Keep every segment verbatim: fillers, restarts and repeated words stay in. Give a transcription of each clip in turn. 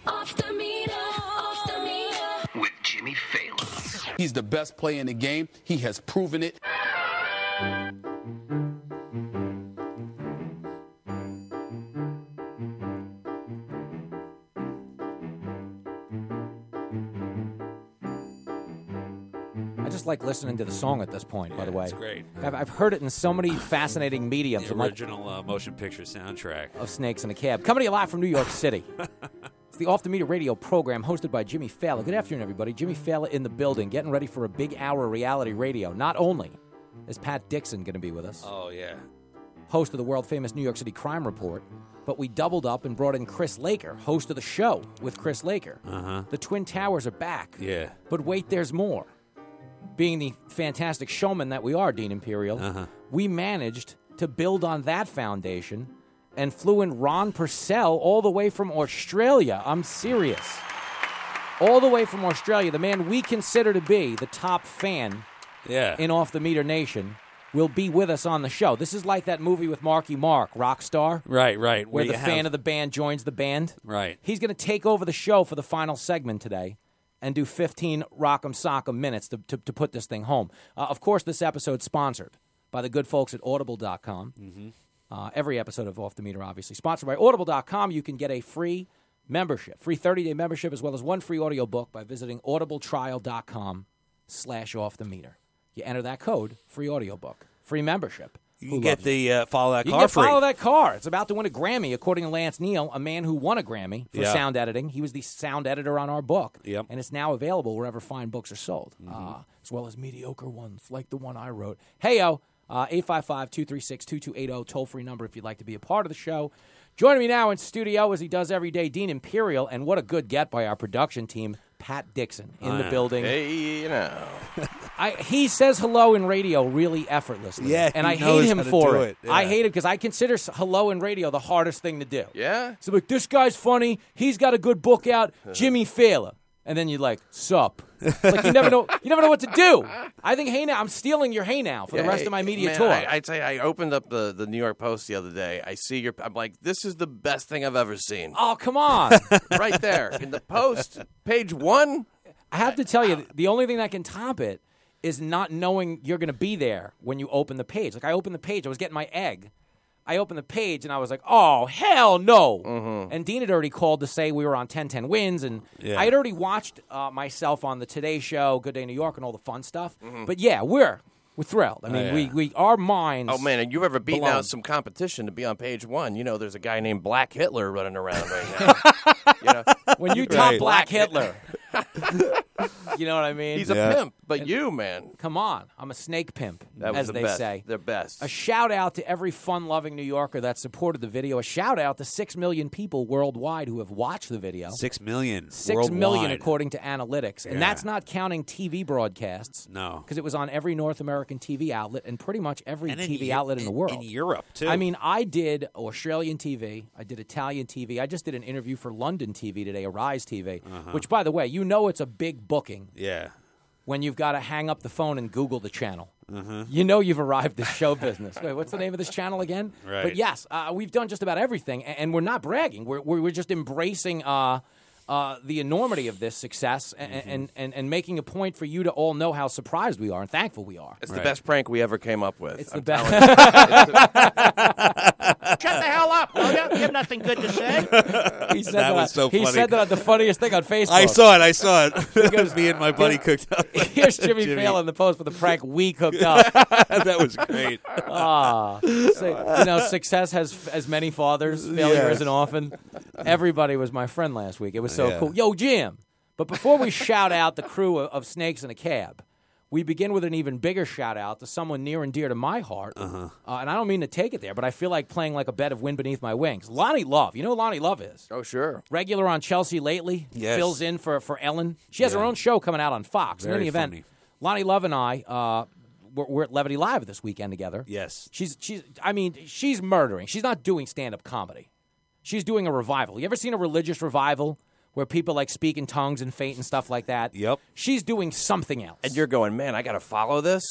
Off the meter, off the meter. With Jimmy Fallon. He's the best player in the game. He has proven it. I just like listening to the song at this point, yeah, by the way. It's great. I've, I've heard it in so many fascinating mediums. The like, original uh, motion picture soundtrack. of Snakes in a Cab. Coming to you live from New York City. It's the Off the Meter radio program hosted by Jimmy Fallon. Good afternoon, everybody. Jimmy Fallon in the building, getting ready for a big hour of reality radio. Not only is Pat Dixon going to be with us, Oh, yeah. host of the world-famous New York City Crime Report, but we doubled up and brought in Chris Laker, host of the show with Chris Laker. Uh-huh. The Twin Towers are back. Yeah. But wait, there's more. Being the fantastic showman that we are, Dean Imperial, Uh-huh. we managed to build on that foundation and flew in Ron Purcell all the way from Australia. I'm serious. All the way from Australia, the man we consider to be the top fan Yeah. in Off the Meter Nation will be with us on the show. This is like that movie with Marky Mark, Rockstar, Right, right. where the you fan have- of the band joins the band. Right. He's going to take over the show for the final segment today and do fifteen Rock'em Sock'em minutes to, to, to put this thing home. Uh, of course, this episode's sponsored by the good folks at Audible dot com. Mm-hmm. Uh, every episode of Off the Meter, obviously. Sponsored by Audible dot com. You can get a free membership, free thirty-day membership, as well as one free audiobook by visiting audibletrial.com slash off the meter. You enter that code, free audiobook, free membership. You Who can get loves you? the uh, follow that You car can get free. follow that car. It's about to win a Grammy, according to Lance Neal, a man who won a Grammy for Yeah. sound editing. He was the sound editor on our book. Yep. And it's now available wherever fine books are sold, uh, as well as mediocre ones like the one I wrote. Hey, yo, uh, eight five five, two three six, two two eight zero, toll-free number if you'd like to be a part of the show. Joining me now in studio, as he does every day, Dean Imperial, and what a good get by our production team, Pat Dixon, in Oh, the yeah. building. Hey, you know. I, he says hello in radio really effortlessly. Yeah, and he I hate knows him how to for do it. it, I yeah. hate it because I consider s- hello in radio the hardest thing to do. Yeah? So like, this guy's funny. He's got a good book out. Jimmy Fallon. And then you're like, sup. Like you never know. You never know what to do. I think Hey Now. I'm stealing your Hey Now for the Yeah, rest of my media man, tour. I, I'd say I opened up the, the New York Post the other day. I see your. I'm like, this is the best thing I've ever seen. oh, come on. Right there in the Post, page one. I have to tell you, the only thing that can top it is not knowing you're going to be there when you open the page. Like I opened the page, I was getting my egg. I opened the page and I was like, "Oh hell no!" Mm-hmm. And Dean had already called to say we were on ten ten wins, and Yeah. I had already watched uh, myself on the Today Show, Good Day New York, and all the fun stuff. Mm-hmm. But yeah, we're we're thrilled. I mean, yeah. we we our minds. Oh man, and you ever beaten Blown. out some competition to be on page one? You know, there's a guy named Black Hitler running around right now. you know, when you top Right. Black Hitler, you know what I mean? he's a Yeah. pimp, but you, man, Come on, I'm a snake pimp, that was as the they best. say. The best. A shout out to every fun-loving New Yorker that supported the video. A shout out to six million people worldwide who have watched the video. Six million. Six worldwide. million according to analytics. And Yeah. that's not counting T V broadcasts. No. Because it was on every North American T V outlet and pretty much every And in T V Eu- outlet in the world. In Europe, too. I mean, I did Australian T V. I did Italian T V. I just did an interview for London T V today, Arise T V, Uh-huh. which, by the way, you know it's a big booking yeah. when you've got to hang up the phone and Google the channel. Uh-huh. You know you've arrived at show business. Wait, what's the name of this channel again? Right. But yes, uh, we've done just about everything, a- and we're not bragging. We're we're, we're just embracing uh, uh, the enormity of this success and, Mm-hmm. and, and, and making a point for you to all know how surprised we are and thankful we are. it's Right. the best prank we ever came up with. It's I'm the best. telling you. Shut the hell up, will you? You have nothing good to say. He said That was so He funny. said that on the funniest thing on Facebook. I saw it. I saw it. Because me and my buddy cooked up. Here's Jimmy, Jimmy. Fallon in the post for the prank we cooked up. That was great. Ah, so, you know, success has as many fathers. Failure Yeah. is an orphan. Everybody was my friend last week. It was so Yeah. cool. Yo, Jim. But before we shout out the crew of, of Snakes in a Cab, we begin with an even bigger shout out to someone near and dear to my heart. Uh-huh. Uh, and I don't mean to take it there, but I feel like playing like a bed of wind beneath my wings. Lonnie Love. You know who Lonnie Love is? Oh sure. Regular on Chelsea lately. Yes. Fills in for, for Ellen. She has her Yeah. own show coming out on Fox. in Very any event, funny. Lonnie Love and I, uh, we're, we're at Levity Live this weekend together. Yes. She's she's I mean, she's murdering. She's not doing stand-up comedy. She's doing a revival. You ever seen a religious revival where people like speak in tongues and faint and stuff like that. Yep. She's doing something else. And you're going, man, I got to follow this?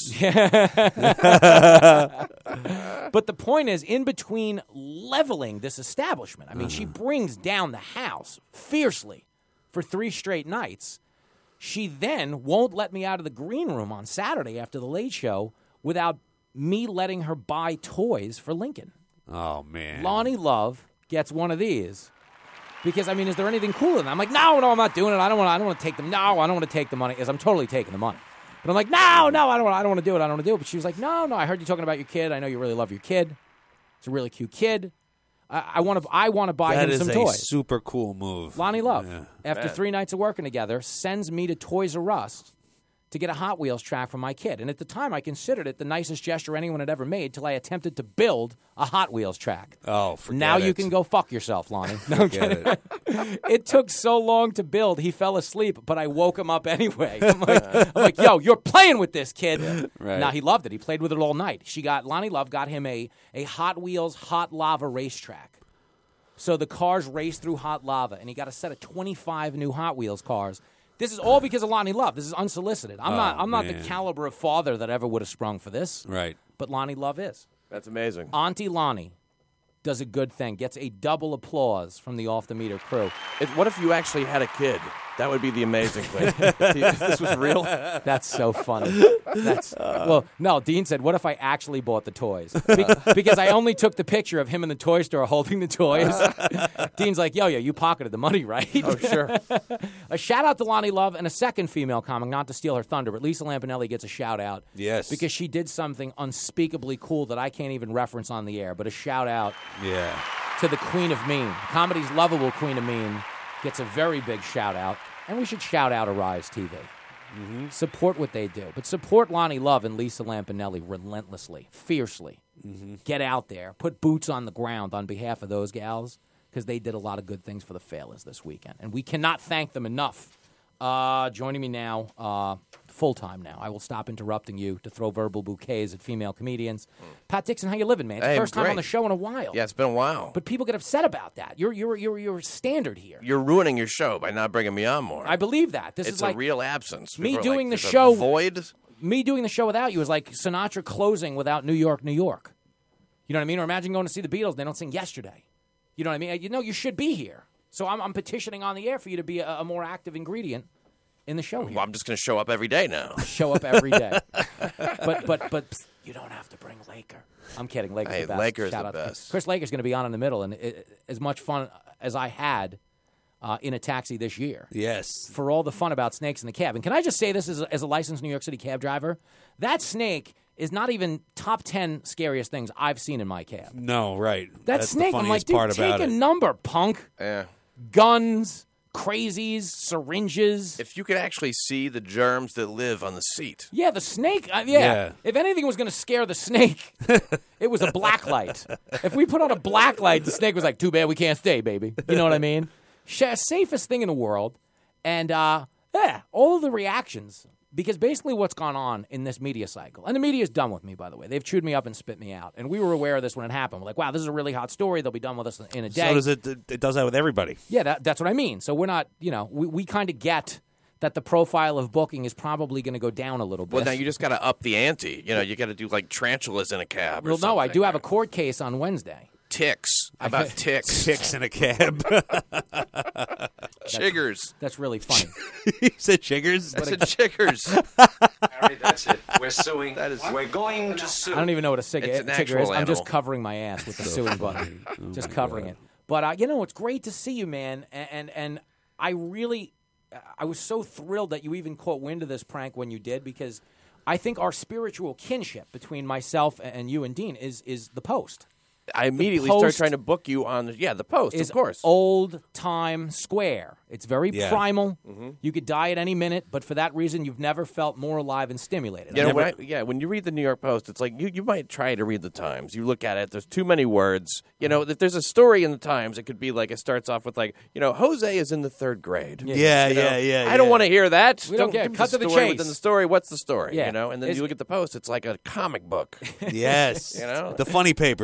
But the point is, in between leveling this establishment, I mean, she Uh-huh. brings down the house fiercely for three straight nights. She then won't let me out of the green room on Saturday after the late show without me letting her buy toys for Lincoln. Oh, man. Lonnie Love gets one of these. Because, I mean, is there anything cooler than that? I'm like, no, no, I'm not doing it. I don't want to I don't want to take them. No, I don't want to take the money. Because I'm totally taking the money. But I'm like, no, no, I don't want I don't want to do it. I don't want to do it. But she was like, no, no, I heard you talking about your kid. I know you really love your kid. It's a really cute kid. I, I want to I want to buy That him is some a toys. super cool move. Lonnie Love, Yeah. after three nights of working together, sends me to Toys R Us to get a Hot Wheels track for my kid. And at the time, I considered it the nicest gesture anyone had ever made till I attempted to build a Hot Wheels track. Oh, forget Now it. you can go fuck yourself, Lonnie. No, I'm Forget kidding. it. It took so long to build, he fell asleep, but I woke him up anyway. I'm like, I'm like yo, you're playing with this, kid. Right. Now, he loved it. He played with it all night. She got Lonnie Love got him a, a Hot Wheels hot lava racetrack. So the cars race through hot lava, and he got a set of twenty-five new Hot Wheels cars. This is all because of Lonnie Love. This is unsolicited. I'm Oh, not I'm not the man. caliber of father that ever would have sprung for this. Right. But Lonnie Love is. That's amazing. Auntie Lonnie does a good thing, gets a double applause from the Off the Meter crew. It, what if you actually had a kid? That would be the amazing thing. If this was real. That's so funny. That's well, no. Dean said, "What if I actually bought the toys?" Be- because I only took the picture of him in the toy store holding the toys. Dean's like, "Yo, yo, you pocketed the money, right?" Oh, sure. A shout out to Lonnie Love and a second female comic, not to steal her thunder, but Lisa Lampanelli gets a shout out. Yes. Because she did something unspeakably cool that I can't even reference on the air, but a shout out Yeah. to the Queen of Mean. Comedy's lovable Queen of Mean gets a very big shout out. And we should shout out Arise T V. Mm-hmm. Support what they do. But support Lonnie Love and Lisa Lampanelli relentlessly, fiercely. Mm-hmm. Get out there. Put boots on the ground on behalf of those gals because they did a lot of good things for the Failers this weekend. And we cannot thank them enough. Uh, joining me now, uh, full-time now. I will stop interrupting you to throw verbal bouquets at female comedians. Pat Dixon, how you living, man? It's the Hey, first time great. on the show in a while. Yeah, it's been a while. But people get upset about that. You're, you're, you're, you're standard here. You're ruining your show by not bringing me on more. I believe that. This it's is like a real absence. me People are doing like, the "There's a show- void. me doing the show without you is like Sinatra closing without New York, New York. You know what I mean? Or imagine going to see the Beatles, they don't sing Yesterday. You know what I mean? You know, you should be here. So I'm, I'm petitioning on the air for you to be a, a more active ingredient in the show here. Well, I'm just going to show up every day now. Show up every day. but but but psst, you don't have to bring Laker. I'm kidding. Laker's Hey, the best. Laker's Shout the out to- best. Chris Laker's going to be on in the middle, and it, as much fun as I had uh, in a taxi this year. Yes. For all the fun about snakes in the cab. And can I just say this as a, as a licensed New York City cab driver? That snake is not even top ten scariest things I've seen in my cab. No, right. That That's snake, the I'm like, funniest dude, part take about a it. number, punk. Yeah. Guns, crazies, syringes. If you could actually see the germs that live on the seat. Yeah, the snake. Uh, yeah. Yeah. If anything was going to scare the snake, it was a black light. If we put on a black light, the snake was like, too bad we can't stay, baby. You know what I mean? Sh- safest thing in the world. And, uh, yeah, all of the reactions. Because basically what's gone on in this media cycle, and the media's done with me, by the way. They've chewed me up and spit me out. And we were aware of this when it happened. We're like, wow, this is a really hot story. They'll be done with us in a day. So does it, it does that with everybody. Yeah, that, that's what I mean. So we're not, you know, we, we kind of get that the profile of booking is probably going to go down a little bit. Well, now you just got to up the ante. You know, you got to do like tarantulas in a cab. Or Well, no, I something. do have a court case on Wednesday. Ticks. How about ticks? Ticks in a cab. Chiggers. That's really funny. You said chiggers? I said chiggers. Harry, that's it. We're suing. That is- We're going to sue. I don't even know what a cig- It's an tigger is. actual I'm just animal. covering my ass with the suing button. just covering it. But, uh, you know, it's great to see you, man. And, and, and I really, I was so thrilled that you even caught wind of this prank when you did, because I think our spiritual kinship between myself and you and Dean is is the Post. I immediately Post start trying to book you on the, yeah, the Post, Is of course. old time square. It's very Yeah. primal. Mm-hmm. You could die at any minute, but for that reason, you've never felt more alive and stimulated. You I know, never- when I, yeah, when you read the New York Post, it's like you, you might try to read the Times. You look at it, there's too many words. You know, if there's a story in the Times, it could be like, it starts off with like, you know, Jose is in the third grade. Yeah, You know? yeah, yeah. I don't yeah. want to hear that. We don't care. give me Cut the to the story chase. Within the story, what's the story? Yeah. You know, and then It's- you look at the Post, it's like a comic book. Yes. You know? The funny papers. the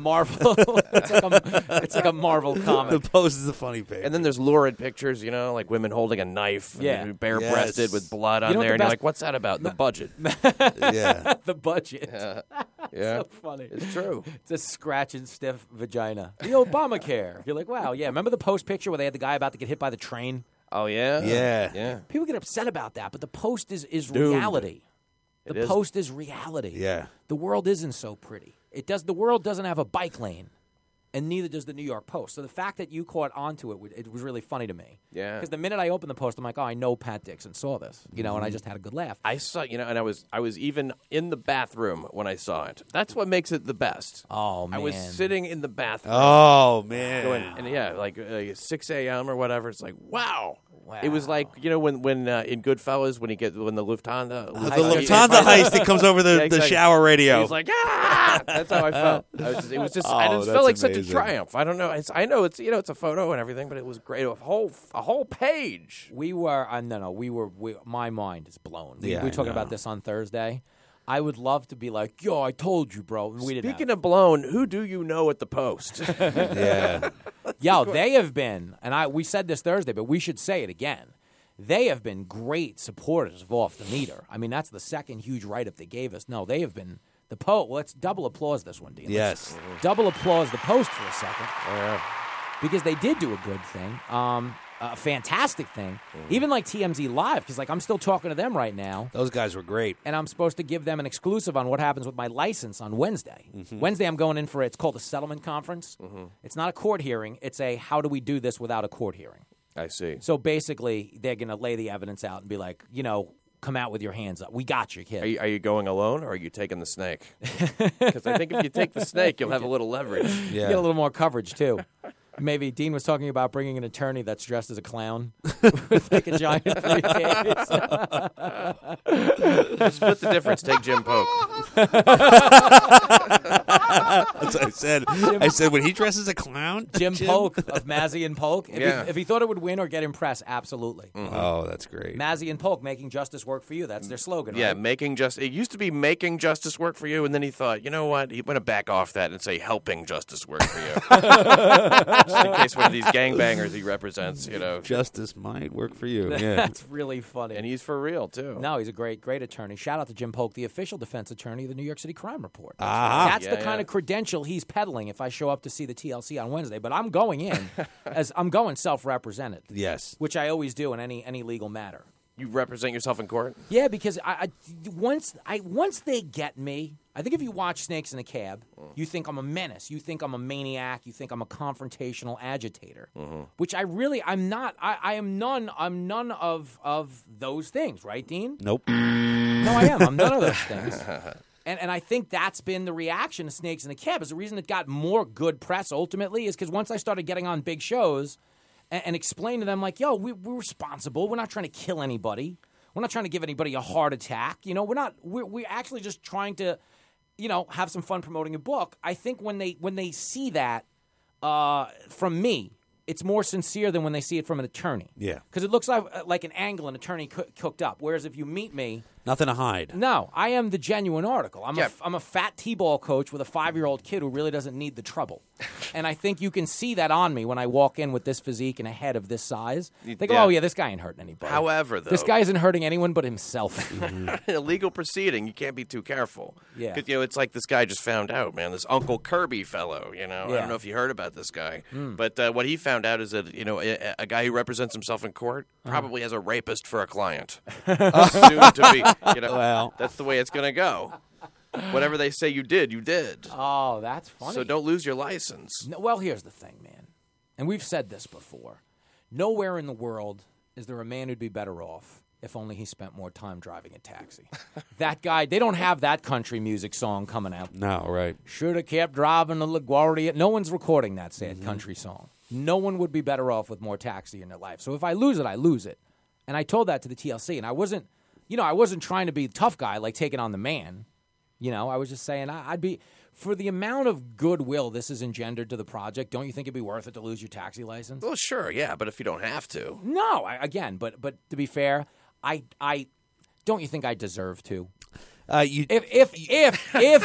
Marvel. it's, like a, it's like a Marvel The comic. Post is a funny page. And then there's lurid pictures, you know, like women holding a knife, and Yeah. bare-breasted Yes. with blood on You know what there, the and you're best- like, "What's that about?" The budget. yeah. the budget. Yeah, So funny. it's true. It's a scratch and stiff vagina. The Obamacare. You're like, wow, yeah. Remember the Post picture where they had the guy about to get hit by the train? Oh yeah, Yeah. yeah. People get upset about that, but the Post is, is Doomed. reality. The It is. Post is reality. Yeah. The world isn't so pretty. It does. The world doesn't have a bike lane, and neither does the New York Post. So the fact that you caught onto it, it was really funny to me. Yeah. Because the minute I opened the Post, I'm like, oh, I know Pat Dixon saw this, you know, and I just had a good laugh. I saw, you know, and I was, I was even in the bathroom when I saw it. That's what makes it the best. Oh man. I was sitting in the bathroom. Oh man. Going, and yeah, like uh, six a.m. or whatever. It's like, wow. Wow. It was like, you know, when when uh, in Goodfellas when he gets when the Lufthansa the Lufthansa- Lufthansa heist that comes over the, Yeah, the exactly. shower radio. He's like, ah! That's how I felt. I was just, it was just, I Oh, just that's felt like such a amazing. triumph. I don't know. It's, I know it's, you know, it's a photo and everything, but it was great. A whole, a whole page. We were, uh, no, no, we were, we, my mind is blown. We- Yeah, we were I talking know. about this on Thursday. I would love to be like, yo, I told you, bro. And we didn't. Speaking of blown, who do you know at the Post? yeah. Yo, they have been, and I we said this Thursday, but we should say it again. They have been great supporters of Off the Meter. I mean, that's the second huge write-up they gave us. No, they have been the Post. Well, let's double applause this one, Dean. Let's Yes. double applause the Post for a second. Because they did do a good thing, um, a fantastic thing. Even like T M Z Live, because like I'm still talking to them right now. Those guys were great. And I'm supposed to give them an exclusive on what happens with my license on Wednesday. Mm-hmm. Wednesday, I'm going in for it's called a settlement conference. It's not a court hearing. It's a how do we do this without a court hearing. I see. So basically, they're going to lay the evidence out and be like, you know, come out with your hands up. We got you, kid. Are you, are you going alone or are you taking the snake? Because I think if you take the snake, you'll have a little leverage. Yeah. Get a little more coverage too. Maybe Dean was talking about bringing an attorney that's dressed as a clown with like a giant briefcase. Split the difference. Take Jim Polk. That's what I said. I said when he dresses a clown. Jim Polk of Mazzy and Polk. If, Yeah. he, if he thought it would win or get impressed, absolutely. Oh, that's great. Mazzy and Polk making justice work for you. That's their slogan, Yeah, right? making justice. It used to be making justice work for you, and then he thought, you know what? He want to back off that and say helping justice work for you. Just in case one of these gangbangers he represents, you know. Justice might work for you. Yeah. That's really funny. And he's for real, too. No, he's a great, great attorney. Shout out to Jim Polk, the official defense attorney of the New York City Crime Report. That's, Ah. that's Yeah, the kind yeah. of credential he's peddling if I show up to see the T L C on Wednesday. But I'm going in as I'm going self-represented, yes. which I always do in any any legal matter. You represent yourself in court? Yeah, because I, I once I once they get me, I think if you watch Snakes in a Cab, you think I'm a menace, you think I'm a maniac, you think I'm a confrontational agitator, which I really I'm not. I, I am none. I'm none of of those things, right, Dean? Nope. No, I am. I'm none of those things. And and I think that's been the reaction to Snakes in a Cab. Is the reason it got more good press ultimately is because once I started getting on big shows and, and explain to them like, yo, we, we're responsible. We're not trying to kill anybody. We're not trying to give anybody a heart attack. You know, we're not. We're, we're actually just trying to, you know, have some fun promoting a book. I think when they when they see that uh, from me, it's more sincere than when they see it from an attorney. Yeah. Because it looks like like an angle an attorney co- cooked up. Whereas if you meet me. Nothing to hide. No, I am the genuine article. I'm, Yeah. a, I'm a fat T-ball coach with a five-year-old kid who really doesn't need the trouble. And I think you can see that on me when I walk in with this physique and a head of this size. They go, Yeah. oh, yeah, this guy ain't hurting anybody. However, though, This guy isn't hurting anyone but himself. in a legal proceeding, you can't be too careful. Yeah. 'Cause, you know, it's like this guy just found out, man, this Uncle Kirby fellow, you know. I Yeah. don't know if you heard about this guy. But uh, what he found out is that, you know, a, a guy who represents himself in court probably has a rapist for a client. Soon to be, you know. Well. That's the way it's going to go. Whatever they say you did, you did. Oh, that's funny. So don't lose your license. No, well, here's the thing, man. And we've said this before. Nowhere in the world is there a man who'd be better off if only he spent more time driving a taxi. That guy, they don't have that country music song coming out. No, right. Should have kept driving the LaGuardia. No one's recording that sad country song. No one would be better off with more taxi in their life. So if I lose it, I lose it. And I told that to the T L C. And I wasn't, you know, I wasn't trying to be a tough guy, like taking on the man. You know, I was just saying I, I'd be, for the amount of goodwill this has engendered to the project, don't you think it'd be worth it to lose your taxi license? Well, sure, yeah, but if you don't have to. No, I, again, but but to be fair, I I don't you think I deserve to? Uh, you. If if if if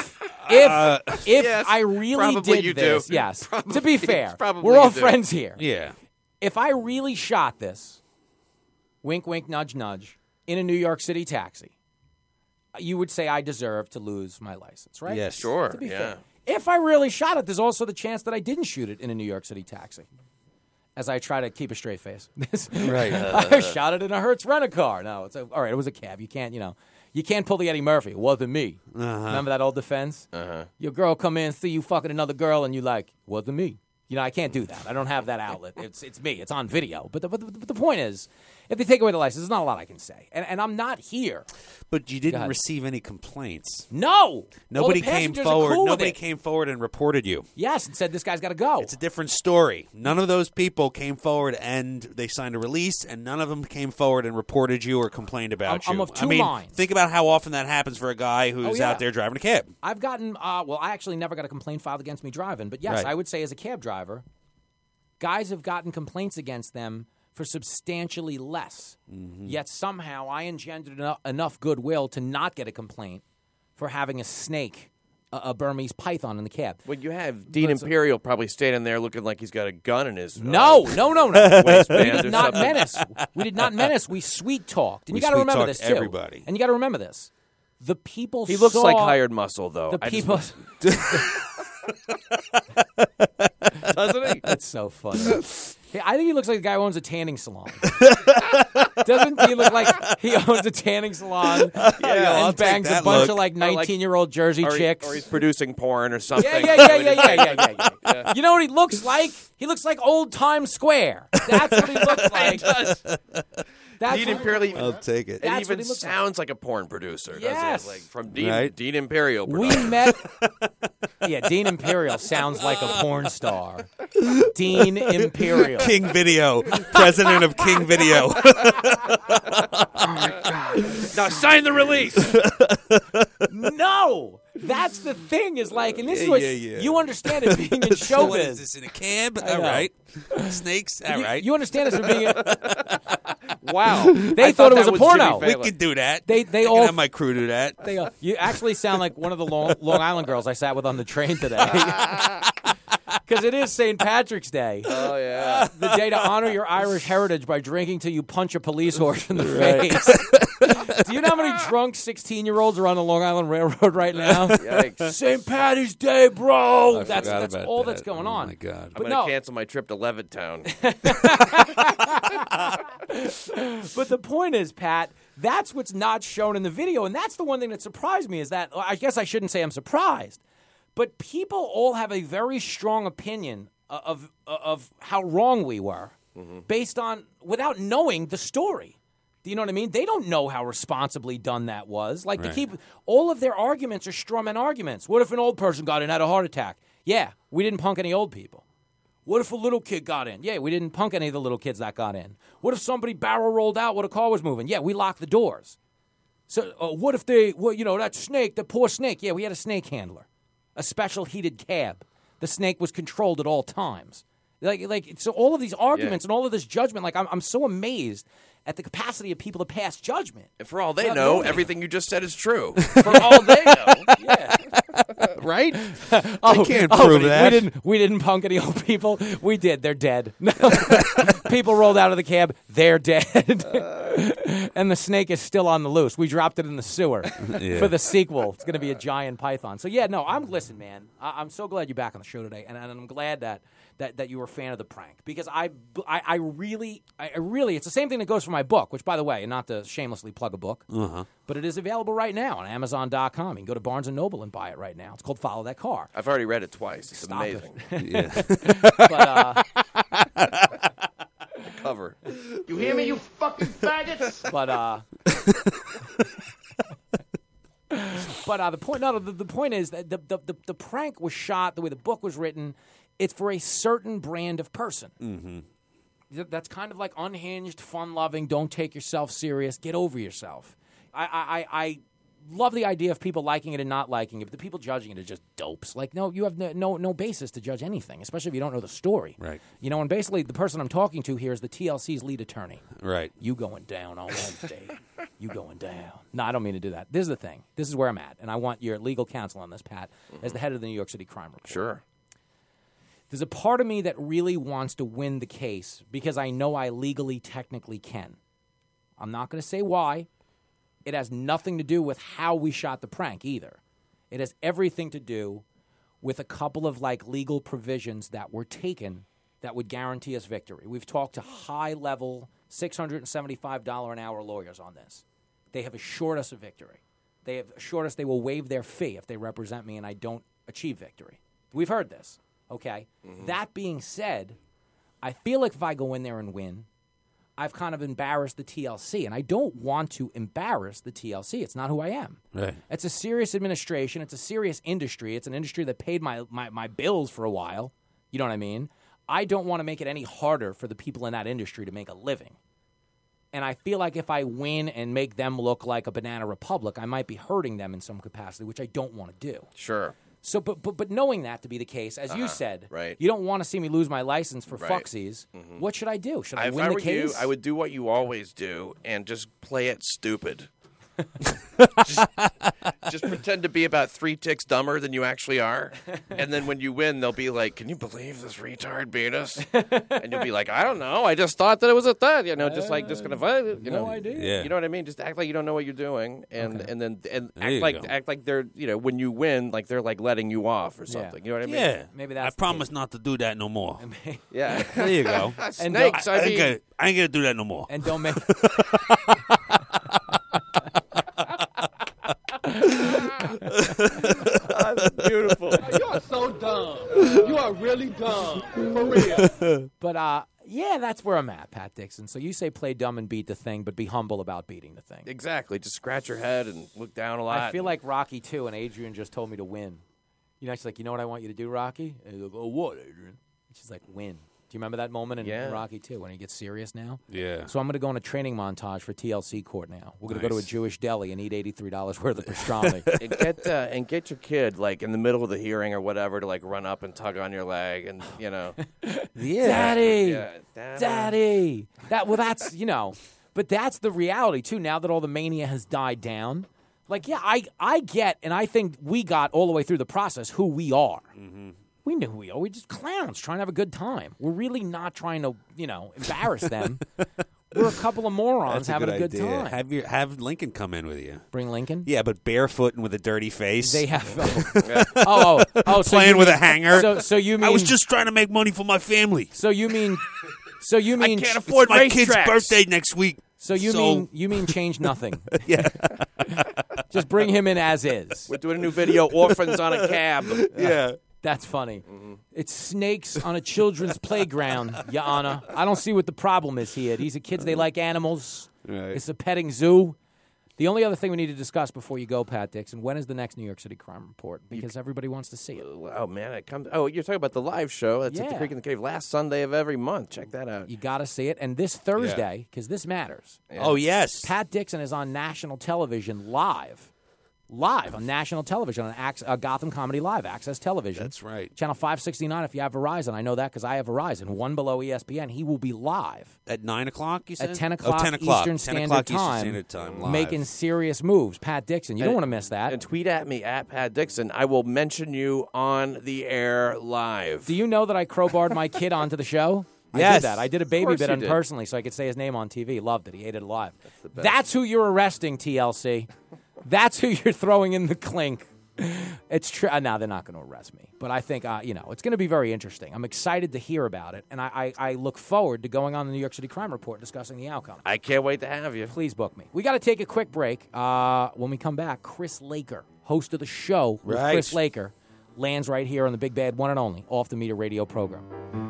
If Uh, if yes, I really probably did you do. this, yes. Probably- to be fair, probably we're all you do. friends here. Yeah. If I really shot this, wink, wink, nudge, nudge, in a New York City taxi, you would say I deserve to lose my license, right? Yes. Sure. To be yeah. fair. If I really shot it, there's also the chance that I didn't shoot it in a New York City taxi. As I try to keep a straight face. Right. I shot it in a Hertz rent-a-car. No, it's a, all right. It was a cab. You can't, you know, you can't pull the Eddie Murphy. It wasn't me. Uh-huh. Remember that old defense? Uh-huh. Your girl come in, see you fucking another girl, and you like, wasn't me. You know, I can't do that. I don't have that outlet. It's it's me. It's on video. But the, but the, but the point is, if they take away the license, there's not a lot I can say. And, and I'm not here. But you didn't ahead. receive any complaints. No. Nobody All the came passengers are forward. cool with Nobody it. came forward and reported you. Yes, and said this guy's got to go. It's a different story. None of those people came forward and they signed a release, and none of them came forward and reported you or complained about I'm- you. I'm of two I mean, minds. think about how often that happens for a guy who's Oh, yeah. out there driving a cab. I've gotten, uh, well, I actually never got a complaint filed against me driving. But yes, Right. I would say as a cab driver, guys have gotten complaints against them for substantially less. Mm-hmm. Yet somehow I engendered eno- enough goodwill to not get a complaint for having a snake, a, a Burmese python in the cab. Well, you have Dean But it's- Imperial probably standing there looking like he's got a gun in his No, uh, no, no, no. we waistband did or not something. menace. We did not menace. We sweet talked. And We you got to sweet remember talked this too. everybody. And you got to remember this. The people He looks saw like hired muscle, though. the I just- people. doesn't he? That's so funny. Hey, I think he looks like the guy who owns a tanning salon. Doesn't he look like he owns a tanning salon I'll and take bangs a that bunch look. of like nineteen-year-old Jersey Or, he- chicks? or he's producing porn or something. yeah, yeah, yeah, yeah, yeah, yeah, yeah, yeah. You know what he looks like? He looks like old Times Square. That's what he looks like. That's Dean what- Imperial even, I'll take it. it That's even what he looks like. sounds like a porn producer. Yes. Doesn't it? Like from Dean, Right. Dean Imperial. We production. met. Yeah, Dean Imperial sounds like a porn star. Dean Imperial. King Video, president of King Video. Now sign the release. No, that's the thing. Is like, and this is Yeah, what yeah, yeah. you understand it being in So what is showbiz. this in a cab? I All know. right. Snakes? All You, right. you understand this from being. In, Wow. They I thought it was that a porno. Jimmy we Fallon. could do that. They- they I all- can have my crew do that. they, uh, you actually sound like one of the Long, Long Island girls I sat with on the train today. Because it is Saint Patrick's Day. Oh yeah. The day to honor your Irish heritage by drinking till you punch a police horse in the face. Do you know how many drunk sixteen-year-olds are on the Long Island Railroad right now? Yikes. Saint Patty's Day, bro. I that's forgot that's about all that. that's going Oh, on. my God. I'm But gonna no, cancel my trip to Levittown. but the point is, Pat, that's what's not shown in the video, and that's the one thing that surprised me. Is that I guess I shouldn't say I'm surprised, but people all have a very strong opinion of of, of how wrong we were, based on without knowing the story. Do you know what I mean? They don't know how responsibly done that was. Like, Right. they keep all of their arguments are straw man arguments. What if an old person got in and had a heart attack? Yeah, we didn't punk any old people. What if a little kid got in? Yeah, we didn't punk any of the little kids that got in. What if somebody barrel rolled out when a car was moving? Yeah, we locked the doors. So uh, what if they, well, you know, that snake, that poor snake? Yeah, we had a snake handler, a special heated cab. The snake was controlled at all times. Like, like so all of these arguments Yeah. and all of this judgment, like I'm, I'm so amazed at the capacity of people to pass judgment. And for all they Without know, knowing. everything you just said is true. For all they know. Yeah. Right? Oh, can't oh, prove but that. We didn't. We didn't punk any old people. We did. They're dead. People rolled out of the cab. They're dead. And the snake is still on the loose. We dropped it in the sewer Yeah. for the sequel. It's going to be a giant python. So yeah, no. I'm listen, man. I, I'm so glad you're back on the show today, and, and I'm glad that. That, that you were a fan of the prank because I, I, I really I I really it's the same thing that goes for my book, which by the way, and not to shamelessly plug a book, uh-huh. but it is available right now on Amazon dot com. You can go to Barnes and Noble and buy it right now. It's called Follow That Car. I've already read it twice. It's Stop it. amazing. Yeah. But uh, Cover. You hear me, you fucking faggots? but uh, but uh, the point no the, the point is that the, the the the prank was shot the way the book was written. It's for a certain brand of person. Mm-hmm. That's kind of like unhinged, fun-loving. Don't take yourself serious. Get over yourself. I, I, I, love the idea of people liking it and not liking it, but the people judging it are just dopes. Like, no, you have no, no no basis to judge anything, especially if you don't know the story. Right. You know, and basically the person I'm talking to here is the T L C's lead attorney. Right. You going down on Wednesday. You going down. No, I don't mean to do that. This is the thing. This is where I'm at, and I want your legal counsel on this, Pat, as the head of the New York City Crime Report. Sure. There's a part of me that really wants to win the case because I know I legally, technically can. I'm not going to say why. It has nothing to do with how we shot the prank either. It has everything to do with a couple of like legal provisions that were taken that would guarantee us victory. We've talked to high-level six hundred seventy-five dollars an hour lawyers on this. They have assured us of victory. They have assured us they will waive their fee if they represent me and I don't achieve victory. We've heard this, okay? Mm-hmm. That being said, I feel like if I go in there and win, I've kind of embarrassed the T L C, and I don't want to embarrass the T L C. It's not who I am. Right. It's a serious administration. It's a serious industry. It's an industry that paid my, my, my bills for a while. You know what I mean? I don't want to make it any harder for the people in that industry to make a living. And I feel like if I win and make them look like a banana republic, I might be hurting them in some capacity, which I don't want to do. Sure. So, but but but knowing that to be the case, as uh-huh. you said, right. you don't want to see me lose my license for right. fucksies. Mm-hmm. What should I do? Should I if win I the were case? You, I would do what you always do and just play it stupid. just, just pretend to be about three ticks dumber than you actually are, and then when you win, they'll be like, "Can you believe this retard beat us?" And you'll be like, "I don't know. I just thought that it was a thing." You know, just like just kind of, you know, no idea. Yeah. You know what I mean? Just act like you don't know what you're doing, and Okay. and then and There you act like go. act like they're you know when you win, like they're like letting you off or something. You know what I mean? Yeah. Maybe I that's the promise case. not to do that no more. Yeah. There you go. And Snakes. I, I I, ain't mean, gonna, I ain't gonna do that no more. And don't make. That's beautiful. You are so dumb. You are really dumb. For real. But uh, yeah, that's where I'm at, Pat Dixon. So you say play dumb and beat the thing, but be humble about beating the thing. Exactly. Just scratch your head and look down a lot. I feel like Rocky too, and Adrian just told me to win. You know, she's like, you know what I want you to do, Rocky? And you go, oh, what, Adrian? And she's like, win. Do you remember that moment in Yeah. Rocky two when he gets serious now? Yeah. So I'm going to go on a training montage for T L C court now. We're going to go to a Nice. Jewish deli and eat eighty-three dollars worth of pastrami. and get uh, and get your kid like in the middle of the hearing or whatever to like run up and tug on your leg and you know Yeah. Daddy, yeah, Daddy. Daddy. That well, that's you know, but that's the reality too. Now that all the mania has died down, like yeah, I I get, and I think we got all the way through the process who we are. Mm-hmm. We knew who we are. We're just clowns trying to have a good time. We're really not trying to you know embarrass them. We're a couple of morons That's a having good a good idea. time. Have your have Lincoln come in with you. Bring Lincoln. Yeah, but barefoot and with a dirty face. They have oh oh, oh so Playing you with mean- a hanger. So so you mean I was just trying to make money for my family. so you mean so you mean can't It's afford my kid's racetracks. birthday next week. so you so- mean you mean change nothing? Yeah. Just bring him in as is. We're doing a new video, Orphans on a Cab. Yeah. That's funny. Mm-hmm. It's snakes on a children's playground, Your Honor. I don't see what the problem is here. These are kids, they like animals. Right. It's a petting zoo. The only other thing we need to discuss before you go, Pat Dixon, when is the next New York City Crime Report? Because everybody wants to see it. Oh man, it comes. Oh, you're talking about the live show. That's at the Yeah. Creek in the Cave last Sunday of every month. Check that out. You got to see it. And this Thursday, because this matters, Oh yes. Pat Dixon is on national television live. Live on national television on Ac- uh, Gotham Comedy Live, Access Television. That's right. Channel five sixty-nine if you have Verizon. I know that because I have Verizon. One below E S P N. He will be live At nine o'clock, you said? at ten Oh, o'clock, ten o'clock. Eastern ten Standard o'clock Time, Eastern Standard Time. Live. making serious moves. Pat Dixon. You don't And- want to miss that. And tweet at me at Pat Dixon. I will mention you on the air live. Do you know that I crowbarred my kid onto the show? I Yes. did that. I did a baby course bit you on did. personally so I could say his name on T V. Loved it. He ate it alive. the best. That's who you're arresting, T L C. That's who you're throwing in the clink. It's true. Uh, now they're not going to arrest me, but I think uh, you know it's going to be very interesting. I'm excited to hear about it, and I, I, I look forward to going on the New York City Crime Report and discussing the outcome. I can't wait to have you. Please book me. We got to take a quick break. Uh, when we come back, Chris Laker, host of the show with Right. Chris Laker, lands right here on the Big Bad One and Only Off the Meter radio program.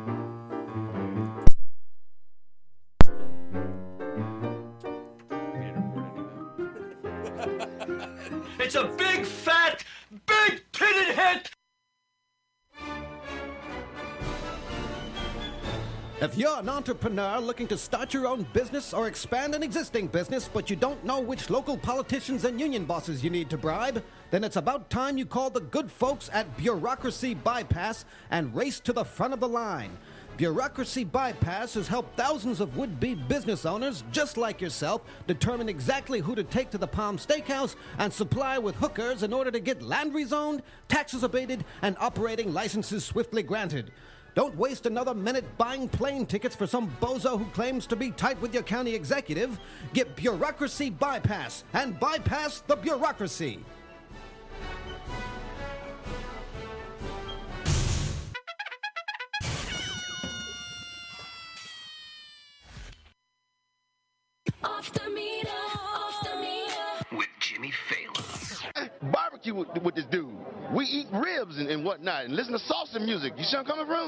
It's a big, fat, big pitted hit. If you're an entrepreneur looking to start your own business or expand an existing business, but you don't know which local politicians and union bosses you need to bribe, then it's about time you call the good folks at Bureaucracy Bypass and race to the front of the line. Bureaucracy Bypass has helped thousands of would-be business owners just like yourself determine exactly who to take to the Palm Steakhouse and supply with hookers in order to get land rezoned, taxes abated, and operating licenses swiftly granted. Don't waste another minute buying plane tickets for some bozo who claims to be tight with your county executive. Get Bureaucracy Bypass and bypass the bureaucracy. Off the meter, off the meter. With Jimmy Fallon. Barbecue with, with this dude. We eat ribs and, and whatnot and listen to salsa music. You see where I'm coming from?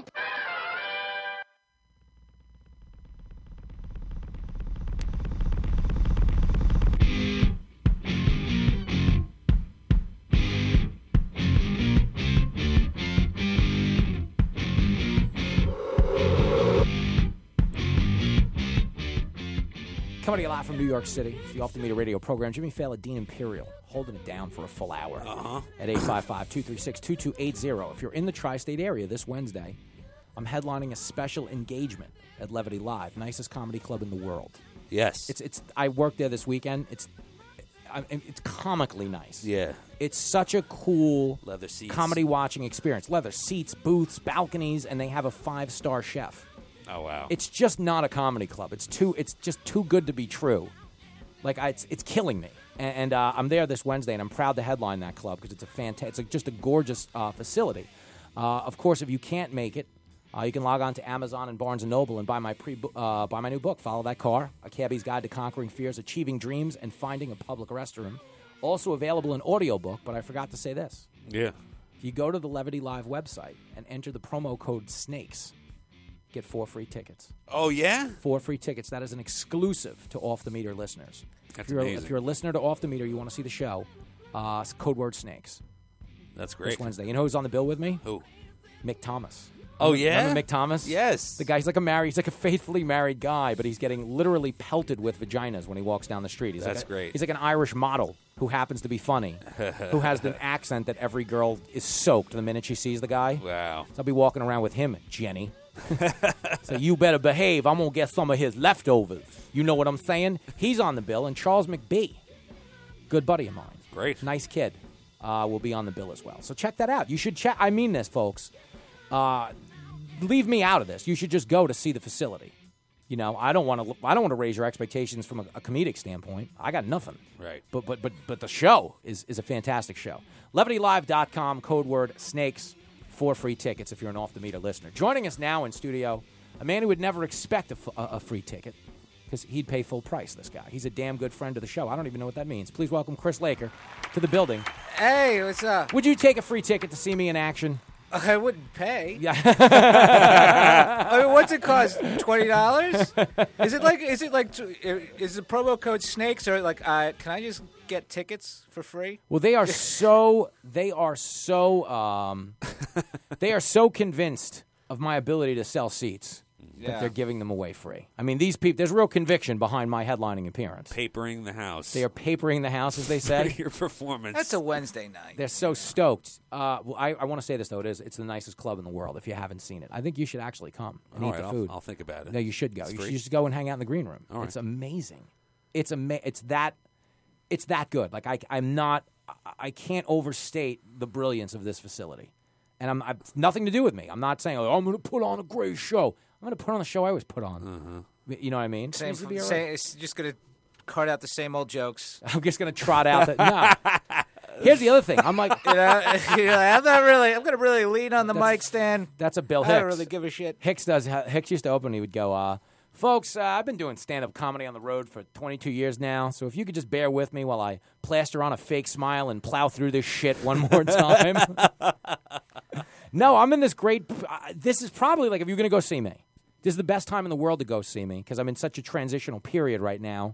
Coming to you live from New York City, it's the Off the Meter radio program. Jimmy Fallon, Dean Imperial, holding it down for a full hour Uh-huh. at eight five five, two three six, two two eight zero. If you're in the tri-state area this Wednesday, I'm headlining a special engagement at Levity Live, nicest comedy club in the world. Yes. It's it's. I worked there this weekend. It's I, it's comically nice. Yeah. It's such a cool Leather seats. comedy watching experience. Leather seats, booths, balconies, and they have a five-star chef. Oh, wow. It's just not a comedy club. It's too. It's just too good to be true. Like I, it's, it's killing me. And, and uh, I'm there this Wednesday, and I'm proud to headline that club because it's a fantastic. It's a, just a gorgeous uh, facility. Uh, of course, if you can't make it, uh, you can log on to Amazon and Barnes and Noble and buy my pre uh, buy my new book, Follow That Car: A Cabbie's Guide to Conquering Fears, Achieving Dreams, and Finding a Public Restroom. Also available in audiobook, but I forgot to say this. Yeah. If you go to the Levity Live website and enter the promo code SNAKES, get four free tickets. Oh, yeah? Four free tickets. That is an exclusive to Off the Meter listeners. That's if you're, amazing. If you're a listener to Off the Meter, you want to see the show, uh, code word SNAKES. That's great. This Wednesday. You know who's on the bill with me? Who? Mick Thomas. Oh, Remember- yeah? Remember Mick Thomas? Yes. The guy's like a married, he's like a faithfully married guy, but he's getting literally pelted with vaginas when he walks down the street. He's That's like a, great. He's like an Irish model who happens to be funny, who has an accent that every girl is soaked the minute she sees the guy. Wow. So I'll be walking around with him, Jenny. So you better behave. I'm going to get some of his leftovers. You know what I'm saying? He's on the bill. And Charles McBee, good buddy of mine. Great. Nice kid, uh, will be on the bill as well. So check that out. You should check. I mean this, folks. Uh, leave me out of this. You should just go to see the facility. You know, I don't want to. I don't want to raise your expectations from a, a comedic standpoint. I got nothing. Right. But but but but the show is is a fantastic show. Levity Live dot com, code word SNAKES. Four free tickets if you're an Off the Meter listener. Joining us now in studio, a man who would never expect a, f- a, a free ticket because he'd pay full price, this guy. He's a damn good friend of the show. I don't even know what that means. Please welcome Chris Laker to the building. Hey, what's up? Would you take a free ticket to see me in action? I wouldn't pay. Yeah. I mean, what's it cost? Twenty dollars? Is it like? Is it like? Is the promo code SNAKES or like? Uh, can I just get tickets for free? Well, they are so. They are so. Um, they are so convinced of my ability to sell seats that Yeah. they're giving them away free. I mean, these people. There's real conviction behind my headlining appearance. Papering the house. They are papering the house, as they say. Your performance. That's a Wednesday night. They're so stoked. Uh, well, I, I want to say this, though. It is. It's the nicest club in the world. If you haven't seen it, I think you should actually come and All eat right, the I'll- food. I'll think about it. No, you should go. It's You free? should just go and hang out in the green room. All right. It's amazing. It's ama- It's that. It's that good. Like I, I'm not. I, I can't overstate the brilliance of this facility, and I'm. I've, it's nothing to do with me. I'm not saying, oh, I'm going to put on a great show. I'm going to put on the show I always put on. Mm-hmm. You know what I mean? Same, Seems to be all same, right. it's just gonna cart out the same old jokes. I'm just going to trot out that. No. Here's the other thing. I'm like, You know, you know, I'm not really. I'm gonna really lean on the That's- mic stand. That's a Bill I Hicks. don't really give a shit. Hicks does. Hicks used to open. He would go, uh, "Folks, uh, I've been doing stand-up comedy on the road for twenty-two years now. So if you could just bear with me while I plaster on a fake smile and plow through this shit one more time." No, I'm in this great. Uh, this is probably like if you're going to go see me. This is the best time in the world to go see me because I'm in such a transitional period right now.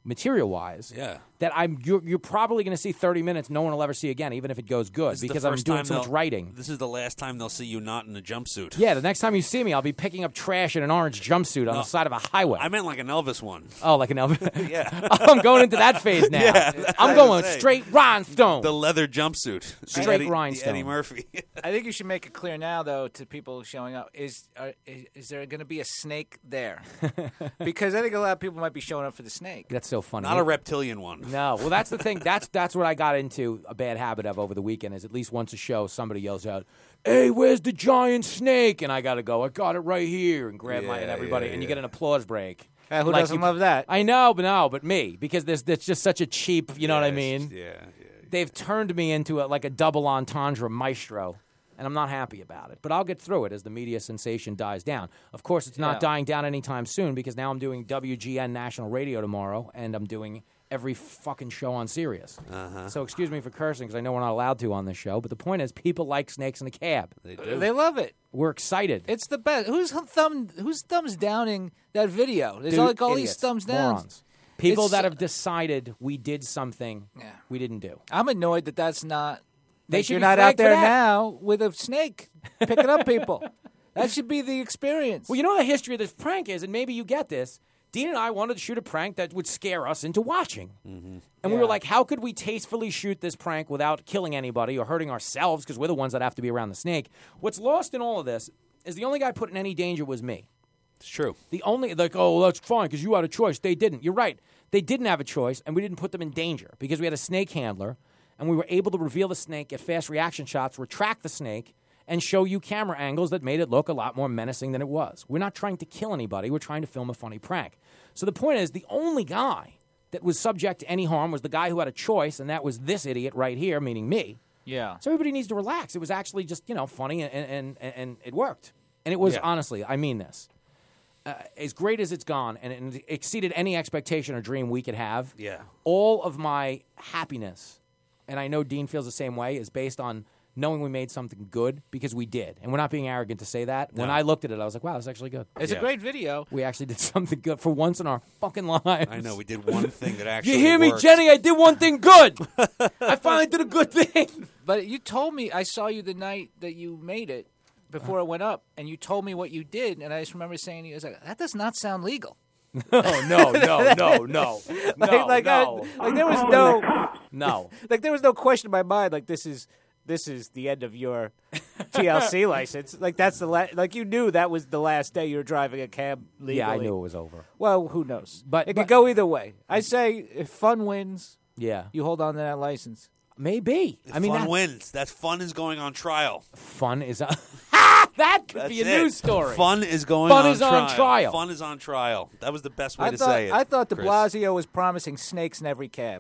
material-wise, Yeah. that I'm you're, you're probably going to see thirty minutes no one will ever see again, even if it goes good, This is the because I'm first doing time so much they'll- writing. This is the last time they'll see you not in a jumpsuit. Yeah, the next time you see me, I'll be picking up trash in an orange jumpsuit on No, the side of a highway. I meant like an Elvis one. oh, like an Elvis. Yeah. I'm going into that phase now. Yeah, that's I'm what I going was saying. straight rhinestone. The leather jumpsuit. The Straight Eddie, the rhinestone. Eddie Murphy. I think you should make it clear now, though, to people showing up: is are, is, is there going to be a snake there? Because I think a lot of people might be showing up for the snake. That's so funny. Not a reptilian one. No, well, that's the thing. That's that's what I got into a bad habit of over the weekend. Is at least once a show, somebody yells out, "Hey, where's the giant snake?" And I got to go. I got it right here, and grab my and Yeah, everybody, yeah, and you yeah. get an applause break. Uh, who Like doesn't you- love that? I know, but no, but me, because there's that's just such a cheap. You know what I Yes, mean? Yeah, yeah. They've turned me into a, like a double entendre maestro, and I'm not happy about it. But I'll get through it as the media sensation dies down. Of course, it's not Yeah. dying down anytime soon because now I'm doing W G N National Radio tomorrow, and I'm doing every fucking show on Sirius. Uh-huh. So excuse me for cursing because I know we're not allowed to on this show. But the point is, people like snakes in a cab. They do. They love it. We're excited. It's the best. Who's thumb? Who's thumbs downing that video? There's Dude, like all idiots, these thumbs down. morons. People It's- that have decided we did something Yeah. we didn't do. I'm annoyed that that's not. They that should you're be not flagged out for there that. now with a snake picking up people. That should be the experience. Well, you know what the history of this prank is, and maybe you get this. Dean and I wanted to shoot a prank that would scare us into watching. Mm-hmm. And we were Yeah. like, how could we tastefully shoot this prank without killing anybody or hurting ourselves because we're the ones that have to be around the snake? What's lost in all of this is the only guy put in any danger was me. It's true. The only, like, oh, well, that's fine because you had a choice. They didn't. You're right. They didn't have a choice, and we didn't put them in danger because we had a snake handler, and we were able to reveal the snake, get fast reaction shots, retract the snake, and show you camera angles that made it look a lot more menacing than it was. We're not trying to kill anybody. We're trying to film a funny prank. So the point is, the only guy that was subject to any harm was the guy who had a choice, and that was this idiot right here, meaning me. yeah. So everybody needs to relax. It was actually just, you know, funny, and, and, and, and it worked. And it was, Yeah. honestly, I mean this, uh, as great as it's gone, and it exceeded any expectation or dream we could have, Yeah. all of my happiness, and I know Dean feels the same way, is based on knowing we made something good because we did. And we're not being arrogant to say that. When No. I looked at it, I was like, wow, that's actually good. It's Yeah. a great video. We actually did something good for once in our fucking lives. I know. We did one thing that actually You hear me, worked. Jenny? I did one thing good. I finally did a good thing. But you told me, I saw you the night that you made it before it went up, and you told me what you did, and I just remember saying to you, I was like, that does not sound legal. Oh, no, no, no, no. Like, No, like, no. I, like there was no, No. like there was no question in my mind. Like this is this is the end of your T L C license. Like that's the la- like you knew that was the last day you were driving a cab legally. Yeah, I knew it was over. Well, who knows? But- it but- could go either way. I say if fun wins, Yeah. you hold on to that license. Maybe. If I mean, fun that wins. That fun is going on trial. fun is a that could That's be a it. news story. Fun is going Fun on is trial. on trial. Fun is on trial. That was the best way I to thought say it. I thought De Chris. Blasio was promising snakes in every cab.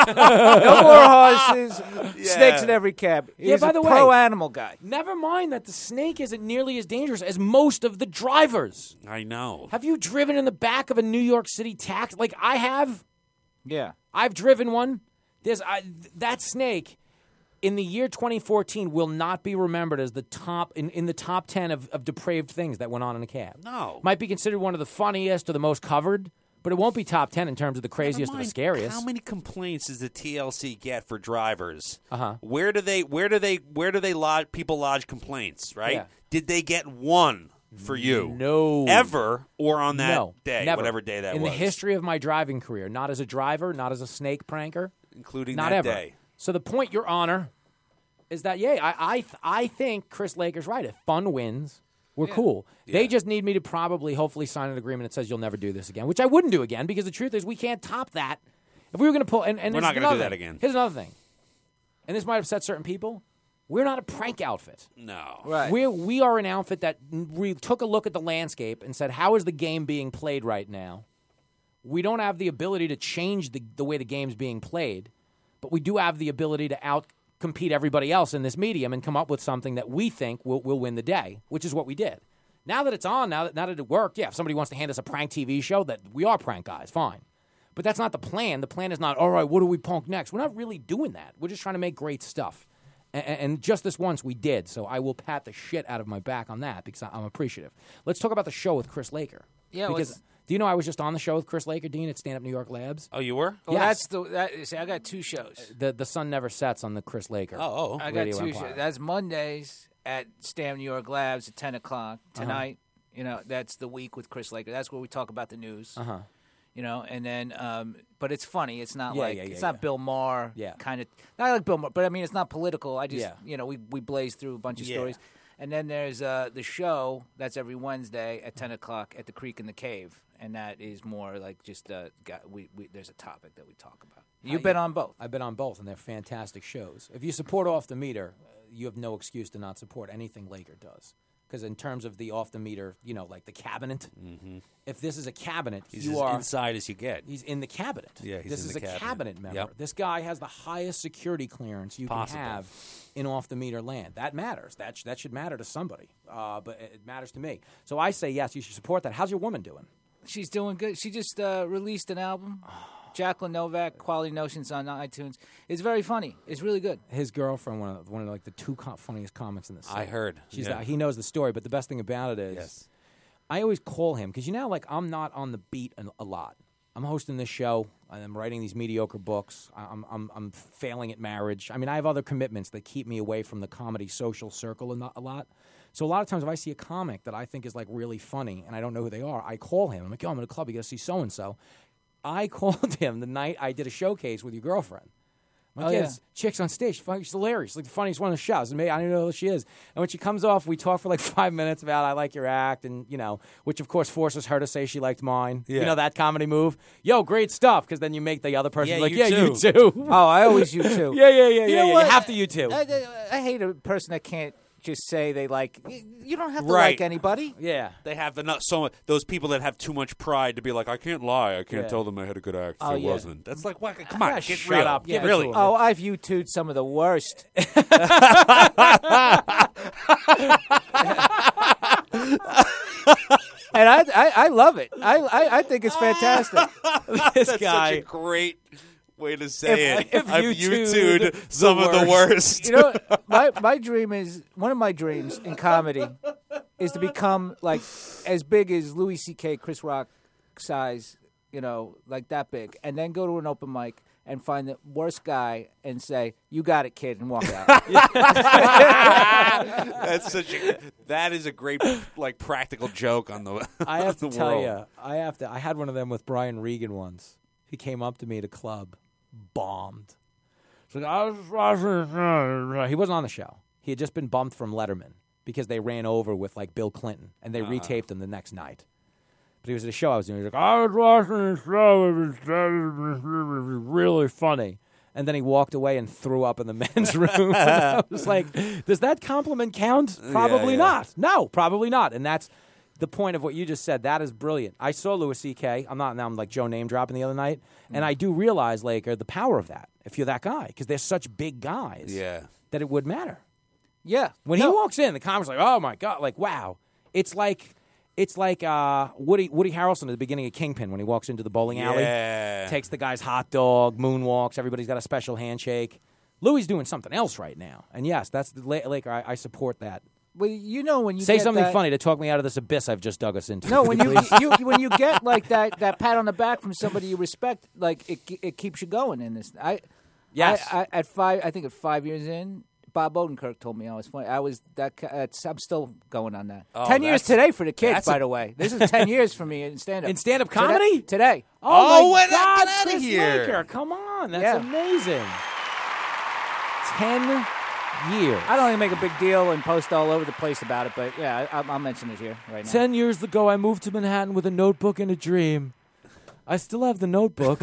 No more horses, snakes in every cab. He's Yeah, by a the pro way- animal guy. Never mind that the snake isn't nearly as dangerous as most of the drivers. I know. Have you driven in the back of a New York City taxi? Like I have. Yeah. I've driven one. There's I, that snake in the year twenty fourteen will not be remembered as the top in, in the top ten of, of depraved things that went on in a cab. No. Might be considered one of the funniest or the most covered, but it won't be top ten in terms of the craziest or the Mind, scariest. How many complaints does the T L C get for drivers? Uh-huh. Where do they where do they where do they lodge people lodge complaints, right? Yeah. Did they get one for you? No. Ever or on that no, day, never. whatever day that in was. the history of my driving career, not as a driver, not as a snake pranker, including not that ever. day. So the point, Your Honor, is that yeah, I I, th- I think Chris Laker's right. If fun wins, we're cool. They Yeah. just need me to probably, hopefully, sign an agreement that says you'll never do this again, which I wouldn't do again because the truth is we can't top that. If we were going to pull, and, and We're this not is gonna do another that thing. again. Here's another thing, and this might upset certain people. We're not a prank outfit. No. Right. We we are an outfit that we took a look at the landscape and said, how is the game being played right now? We don't have the ability to change the, the way the game's being played, but we do have the ability to out-compete everybody else in this medium and come up with something that we think will, will win the day, which is what we did. Now that it's on, now that, now that it worked, yeah, if somebody wants to hand us a prank T V show, that we are prank guys, fine. But that's not the plan. The plan is not, all right, what do we punk next? We're not really doing that. We're just trying to make great stuff. And, and just this once we did, so I will pat the shit out of my back on that because I'm appreciative. Let's talk about the show with Chris Laker. Yeah, because what's- Do you know I was just on the show with Chris Laker, Dean, at Stand Up New York Labs? Oh, you were? Well, Yes. that's the. That, see, I got two shows. The the sun never sets on the Chris Laker. Oh, oh. I got Radio two Empire. shows. That's Mondays at Stand New York Labs at ten o'clock tonight. You know, that's the week with Chris Laker. That's where we talk about the news. Uh huh. You know, and then, um, but it's funny. It's not Yeah, like yeah, yeah, it's not yeah. Bill Maher Yeah. kind of. Not like Bill Maher, but I mean, it's not political. I just, Yeah. you know, we we blaze through a bunch of Yeah. stories, and then there's uh, the show that's every Wednesday at ten o'clock at the Creek in the Cave, and that is more like just uh, got, we, we there's a topic that we talk about. You've been on both. I've been on both, and they're fantastic shows. If you support Off the Meter, uh, you have no excuse to not support anything Laker does. Because in terms of the Off the Meter, you know, like the cabinet, Mm-hmm. if this is a cabinet, He's you as are inside as you get. He's in the cabinet. Yeah, he's this in is the a cabinet. member. Yep. This guy has the highest security clearance you Possible. can have in Off the Meter land. That matters. That sh- that should matter to somebody. Uh, but it it matters to me. So I say yes. You should support that. How's your woman doing? She's doing good. She just uh, released an album. Jacqueline Novak, Quality Notions on iTunes. It's very funny. It's really good. His girlfriend, one of one of like the two co- funniest comics in the city. I heard. She's Yeah. the, he knows the story, but the best thing about it is, Yes. I always call him because you know, like I'm not on the beat a, a lot. I'm hosting this show. I'm writing these mediocre books. I'm, I'm I'm failing at marriage. I mean, I have other commitments that keep me away from the comedy social circle a, not, a lot. So a lot of times, if I see a comic that I think is like really funny and I don't know who they are, I call him. I'm like, yo, I'm at a club. You got to see so and so. I called him the night I did a showcase with your girlfriend. I'm like, Oh, yeah, yeah. this chick's on stage. She's hilarious. Like the funniest one on the show. And maybe, I don't know who she is. And when she comes off, we talk for like five minutes about I like your act, and you know, which of course forces her to say she liked mine. Yeah. You know that comedy move. Yo, great stuff. Because then you make the other person Yeah, like, you yeah, too. you too. Oh, I always you too. yeah, yeah, yeah, yeah. know yeah. what? You have to you too. I, I, I hate a person that can't just say they like. You don't have to Right. like anybody. yeah. They have the not so much, those people that have too much pride to be like, I can't lie. I can't Yeah. tell them I had a good act. if Oh, it yeah. wasn't. That's like, what? Come on, Yeah, get shut real. up. Give it really. to 'em. Oh, I've YouTubed some of the worst. And I, I, I love it. I, I, I think it's fantastic. This That's guy. such a great way to say If- it. if I've YouTubed YouTubed some the of the worst. You know, my my dream is one of my dreams in comedy is to become like as big as Louis C K, Chris Rock size. You know, like that big, and then go to an open mic and find the worst guy and say, "You got it, kid," and walk out. That's such a. That is a great like practical joke on the. I have to on the tell world. you, I have to. I had one of them with Brian Regan once. He came up to me at a club, bombed. He's like, I was watching. He wasn't on the show. He had just been bumped from Letterman because they ran over with like Bill Clinton, and they Uh-huh. retaped him the next night. But he was at a show I was doing. He was like, I was watching the show. It was, it was really funny. And then he walked away and threw up in the men's room. I was like, does that compliment count? Probably yeah. not. No, probably not. And that's the point of what you just said. That is brilliant. I saw Louis C K. I'm not now. I'm like Joe name dropping the other night, and I do realize, Laker, the power of that. If you're that guy, because they're such big guys, Yeah. that it would matter. Yeah, When No. he walks in, the comics like, oh my god, like wow. It's like it's like uh, Woody Woody Harrelson at the beginning of Kingpin when he walks into the bowling alley, Yeah. takes the guy's hot dog, moonwalks. Everybody's got a special handshake. Louis doing something else right now, and yes, that's the La- Laker. I, I support that. Well, you know when you Say get something that- funny to talk me out of this abyss I've just dug us into. No, when you, Please. you when you get like that that pat on the back from somebody you respect, like it it keeps you going in this. I Yes. I, I, at five, I think at five years in, Bob Odenkirk told me I was funny. I was that. ca- That's, I'm still going on that. Oh, ten years that's- today for the kids, that's by a- the way. This is ten years for me in stand up. In stand-up comedy? today. Oh, Oh, my get God, outta Chris here. Laker, come on, that's Yeah. amazing. Ten years. I don't even make a big deal and post all over the place about it, but yeah, I, I'll mention it here right now. Ten years ago, I moved to Manhattan with a notebook and a dream. I still have the notebook.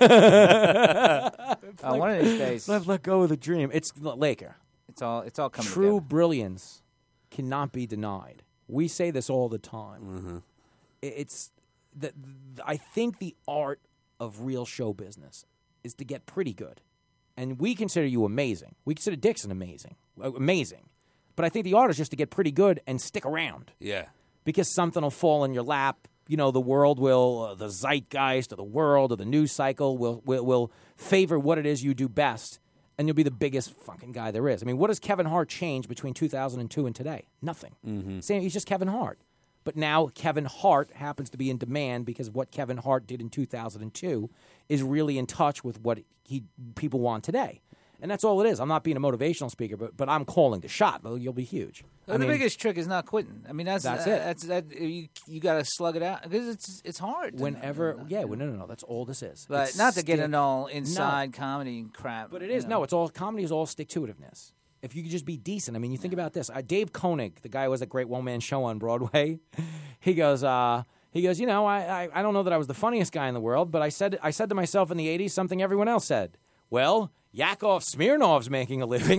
Uh, one of these days, I've let go of the dream. It's Laker. it's all it's all coming True together. brilliance cannot be denied. We say this all the time. Mm-hmm. I- It's the, I think the art of real show business is to get pretty good. And we consider you amazing. We consider Dixon amazing. uh, Amazing. But I think the art is just to get pretty good and stick around. Yeah. Because something will fall in your lap. You know, the world will, uh, the zeitgeist of the world or the news cycle will, will will favor what it is you do best, and you'll be the biggest fucking guy there is. I mean, what does Kevin Hart change between two thousand two and today? Nothing. Mm-hmm. Same, he's just Kevin Hart. But now Kevin Hart happens to be in demand because what Kevin Hart did in two thousand two is really in touch with what he people want today. And that's all it is. I'm not being a motivational speaker, but but I'm calling the shot. You'll be huge. Well, I the mean, biggest trick is not quitting. I mean, that's That's uh, it. That's that. You you got to slug it out because it's it's hard. Whenever, yeah, well, no, no, no. That's all this is. But It's not to get stick- into all No. inside comedy crap. But it is. you know. No, it's all comedy is all stick to itiveness. If you could just be decent. I mean, you think about this. Uh, Dave Koenig, the guy who has a great one man show on Broadway, he goes, uh, he goes, you know, I, I I don't know that I was the funniest guy in the world, but I said I said to myself in the eighties something everyone else said. Well, Yakov Smirnov's making a living.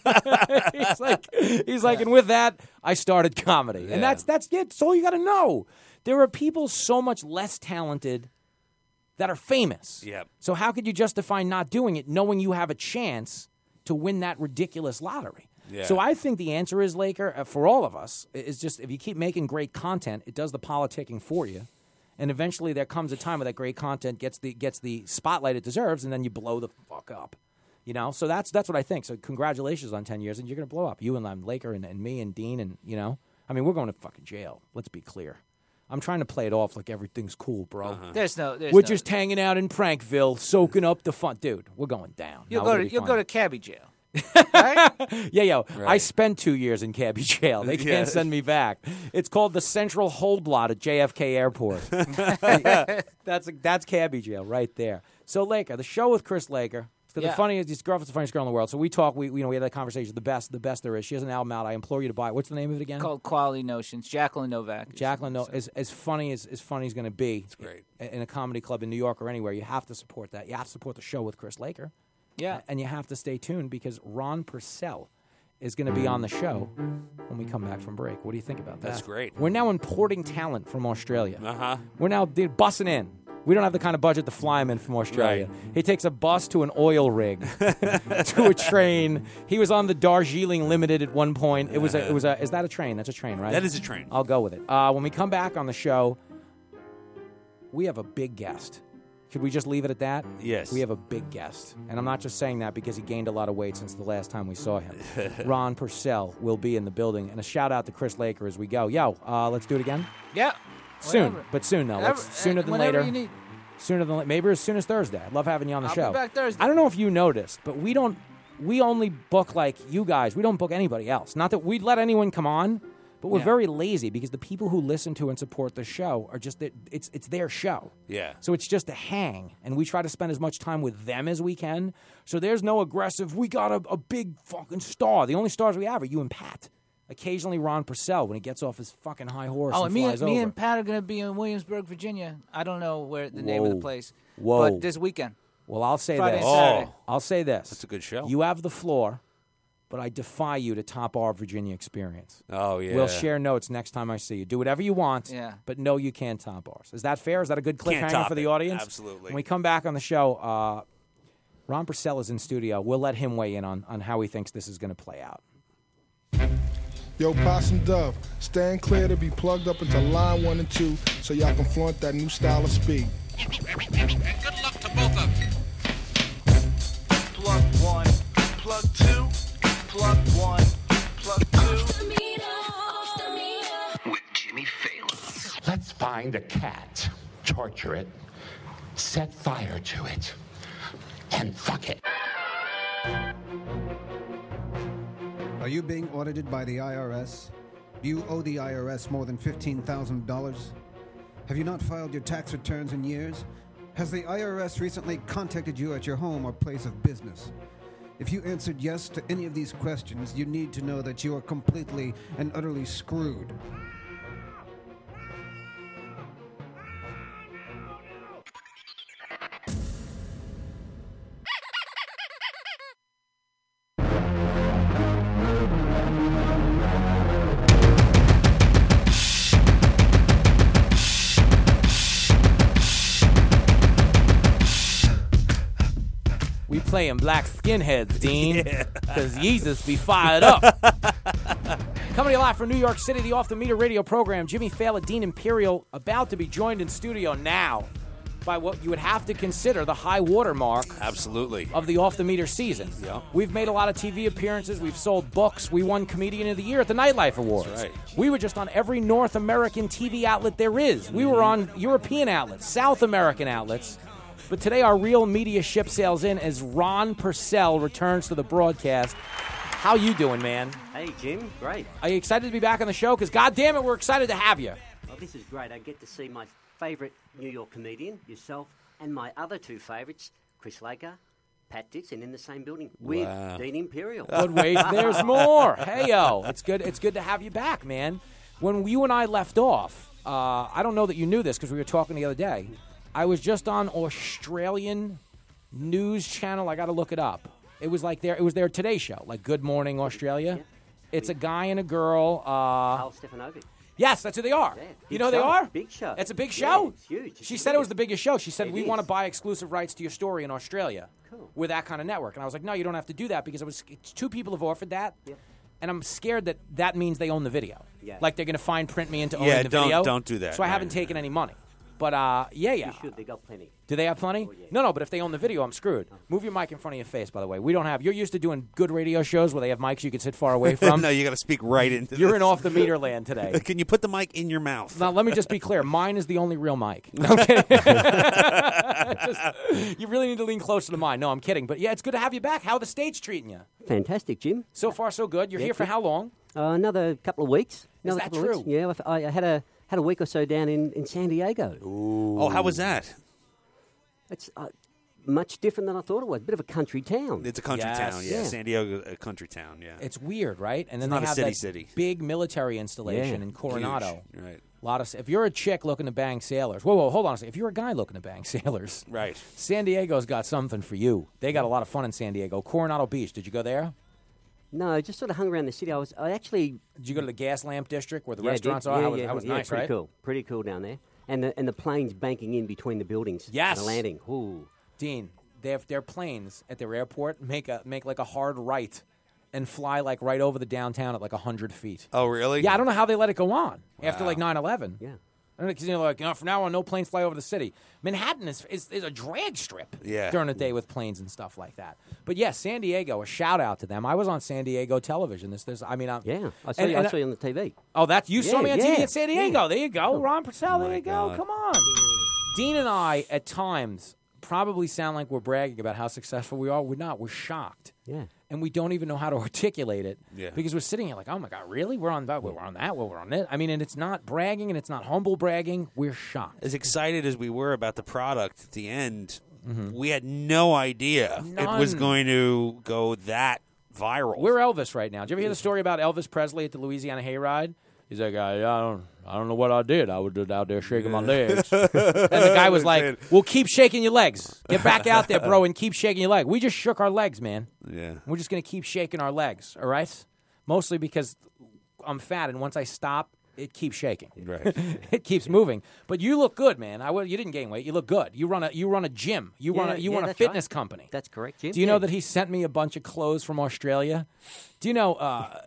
he's like, he's like, and with that, I started comedy, Yeah. and that's that's it. That's all you got to know. There are people so much less talented that are famous. Yep. So how could you justify not doing it, knowing you have a chance to win that ridiculous lottery? Yeah. So I think the answer is, Laker, uh, for all of us, i- is just if you keep making great content, it does the politicking for you. And eventually there comes a time where that great content gets the gets the spotlight it deserves, and then you blow the fuck up. You know? So that's that's what I think. So congratulations on ten years, and you're going to blow up. You and I'm Laker and, and me and Dean and, you know? I mean, we're going to fucking jail. Let's be clear. I'm trying to play it off like everything's cool, bro. Uh-huh. There's no. There's We're no, just hanging out in Prankville, soaking up the fun. Dude, we're going down. You'll No, go it'll to be you'll fine. go to cabbie jail. Right? Yeah, yo, I Right. spent two years in cabbie jail. They can't Yeah. send me back. It's called the Central Hold Lot at J F K Airport. that's that's cabbie jail right there. So Laker, the show with Chris Laker. So the Yeah. funniest, this girlfriend's the funniest girl in the world. So we talk. We, we you know we had that conversation. The best, the best there is. She has an album out. I implore you to buy it. What's the name of it again? Called Quality Notions. Jacqueline Novak. is- Jacqueline. No, as as funny as as funny as going to be. It's great. in a comedy club in New York or anywhere. You have to support that. You have to support the show with Chris Laker. Yeah. And you have to stay tuned because Ron Purcell is going to be on the show when we come back from break. What do you think about that? That's great. We're now importing talent from Australia. Uh-huh. We're now they're bussing in. We don't have the kind of budget to fly him in from Australia. He takes a bus to an oil rig, to a train. He was on the Darjeeling Limited at one point. It was a, it was a, is that a train? That's a train, right? That is a train. I'll go with it. Uh, when we come back on the show, we have a big guest. Should we just leave it at that? Yes. We have a big guest. And I'm not just saying that because he gained a lot of weight since the last time we saw him. Ron Purcell will be in the building. And a shout out to Chris Laker as we go. Yo, uh, let's do it again? Yeah. Soon. Whenever. But soon, though. Let's, Whenever- sooner than whenever later. you need. Sooner than later. Maybe as soon as Thursday. I'd love having you on the I'll show. be back Thursday. I don't know if you noticed, but we don't. We only book like you guys. We don't book anybody else. Not that we'd let anyone come on, but we're Yeah. very lazy because the people who listen to and support the show are just it's it's their show. Yeah. So it's just a hang, and we try to spend as much time with them as we can. So there's no aggressive. We got a, a big fucking star. The only stars we have are you and Pat. Occasionally Ron Purcell when he gets off his fucking high horse Oh, and and me, flies and, me over. and Pat are going to be in Williamsburg, Virginia. I don't know where the name of the Whoa. place. Whoa. But this weekend. Well, I'll say Friday this. and Saturday. Oh. I'll say this. That's a good show. You have the floor, but I defy you to top our Virginia experience. Oh, yeah. We'll share notes next time I see you. Do whatever you want, Yeah. but no, you can't top ours. Is that fair? Is that a good Can't cliffhanger top for the it. audience? Absolutely. When we come back on the show, uh, Ron Purcell is in studio. We'll let him weigh in on, on how he thinks this is going to play out. Yo, Possum Dove, stand clear to be plugged up into line one and two so y'all can flaunt that new style of speed. And good luck to both of you. Plug one, plug two, plug one, plug two. With Jimmy Fallon. Let's find a cat, torture it, set fire to it, and fuck it. Are you being audited by the I R S? Do you owe the I R S more than fifteen thousand dollars? Have you not filed your tax returns in years? Has the I R S recently contacted you at your home or place of business? If you answered yes to any of these questions, you need to know that you are completely and utterly screwed. We playing black skinheads, Dean, because Jesus be fired up. Coming to you live from New York City, the Off the Meter radio program. Jimmy Fallon, Dean Imperial, about to be joined in studio now by what you would have to consider the high water mark Absolutely. of the Off the Meter season. Yeah. We've made a lot of T V appearances. We've sold books. We won Comedian of the Year at the Nightlife Awards. That's right. We were just on every North American T V outlet there is. We were on European outlets, South American outlets. But today our real media ship sails in as Ron Purcell returns to the broadcast. How you doing, man? Hey, Jim. Great. Are you excited to be back on the show? Because, God damn it, we're excited to have you. Well, this is great. I get to see my favourite New York comedian, yourself, and my other two favourites, Chris Laker, Pat Dixon, in the same building with Wow. Dean Imperial. But wait, there's more. Hey, yo, it's good. It's good to have you back, man. When you and I left off, uh, I don't know that you knew this because we were talking the other day. I was just on Australian news channel. I got to look it up. It was like their. It was their Today Show, like Good Morning Australia. It's a guy and a girl. Uh, Carl Stefanovic. Yes, that's who they are. Yeah, you big know who they show, are? Big show. It's a big Yeah, show? it's huge. It's She the said it was biggest. the biggest show. She said, It we is. want to buy exclusive rights to your story in Australia Cool. with that kind of network. And I was like, no, you don't have to do that because it was it's two people have offered that. Yep. And I'm scared that that means they own the video. Yeah. Like they're going to fine print me into Yeah, owning the don't- video. don't do that. So I Right. haven't taken any money. But, uh, yeah, yeah. You should. They got plenty. Do they have plenty? No, no, but if they own the video, I'm screwed. Move your mic in front of your face, by the way. We don't have... You're used to doing good radio shows where they have mics you can sit far away from. No, you got to speak right into You're this. in off-the-meter land today. Can you put the mic in your mouth? Now, let me just be clear. Mine is the only real mic. No, I'm kidding. Just- you really need to lean closer to mine. No, I'm kidding. But, yeah, it's good to have you back. How are the States treating you? Fantastic, Jim. So far, so good. You're Yeah, here for good. how long? Uh, another couple of weeks. Another that couple Of true? weeks. Yeah, I, I had a had a week or so down in, in San Diego. Oh, how was that? It's uh, much different than I thought it was. Bit of a country town. It's a country Yes. town, yeah. Yeah. San Diego, a country town, yeah. It's weird, right? And then It's they not a have city that city. big military installation Yeah. in Coronado. Huge, right. A lot of. If you're a chick looking to bang sailors, whoa, whoa, hold on a second. If you're a guy looking to bang sailors, Right. San Diego's got something for you. They got a lot of fun in San Diego. Coronado Beach. Did you go there? No, I just sort of hung around the city. I was I actually Did you go to the Gas Lamp District where the yeah, restaurants did. are? Yeah, that was, yeah, that was yeah, nice, pretty right? cool. Pretty cool down there. And the and the planes banking in between the buildings. Yes. The landing. Ooh. Dean, they have their planes at their airport make a make like a hard right and fly like right over the downtown at like a hundred feet. Oh, really? Yeah, I don't know how they let it go on after Wow. like nine eleven. Yeah. I don't know, 'cause, you know, like, you know, from now on, no planes fly over the city. Manhattan is, is, is a drag strip Yeah. during the day with planes and stuff like that. But, yes, San Diego, a shout-out to them. I was on San Diego television. This, this, I mean, I'm, Yeah. I saw and- you, and- I saw you on the T V. Oh, that's you saw Yeah, me on T V yeah, in San Diego. yeah. There you go. Ron Purcell, there my you go. God. Come on. Dean and I, at times, probably sound like we're bragging about how successful we are. We're not. We're shocked. Yeah. And we don't even know how to articulate it Yeah. because we're sitting here like, oh, my God, really? We're on that. We're on that. We're on this. I mean, and it's not bragging and it's not humble bragging. We're shocked. As excited as we were about the product at the end, we had no idea it was None. going to go that viral. We're Elvis right now. Did you ever hear the story about Elvis Presley at the Louisiana Hayride? He's like, I, I don't, I don't know what I did. I was just out there shaking my legs, and the guy was like, "Well, keep shaking your legs. Get back out there, bro, and keep shaking your leg." We just shook our legs, man. Yeah. We're just gonna keep shaking our legs, all right? Mostly because I'm fat, and once I stop, it keeps shaking. Right. It keeps moving. But you look good, man. I w- you didn't gain weight. You look good. You run a you run a gym. You run Yeah, a you yeah, run a that's fitness right. company. That's correct, Jim. Do you know Yeah. that he sent me a bunch of clothes from Australia? Do you know? Uh,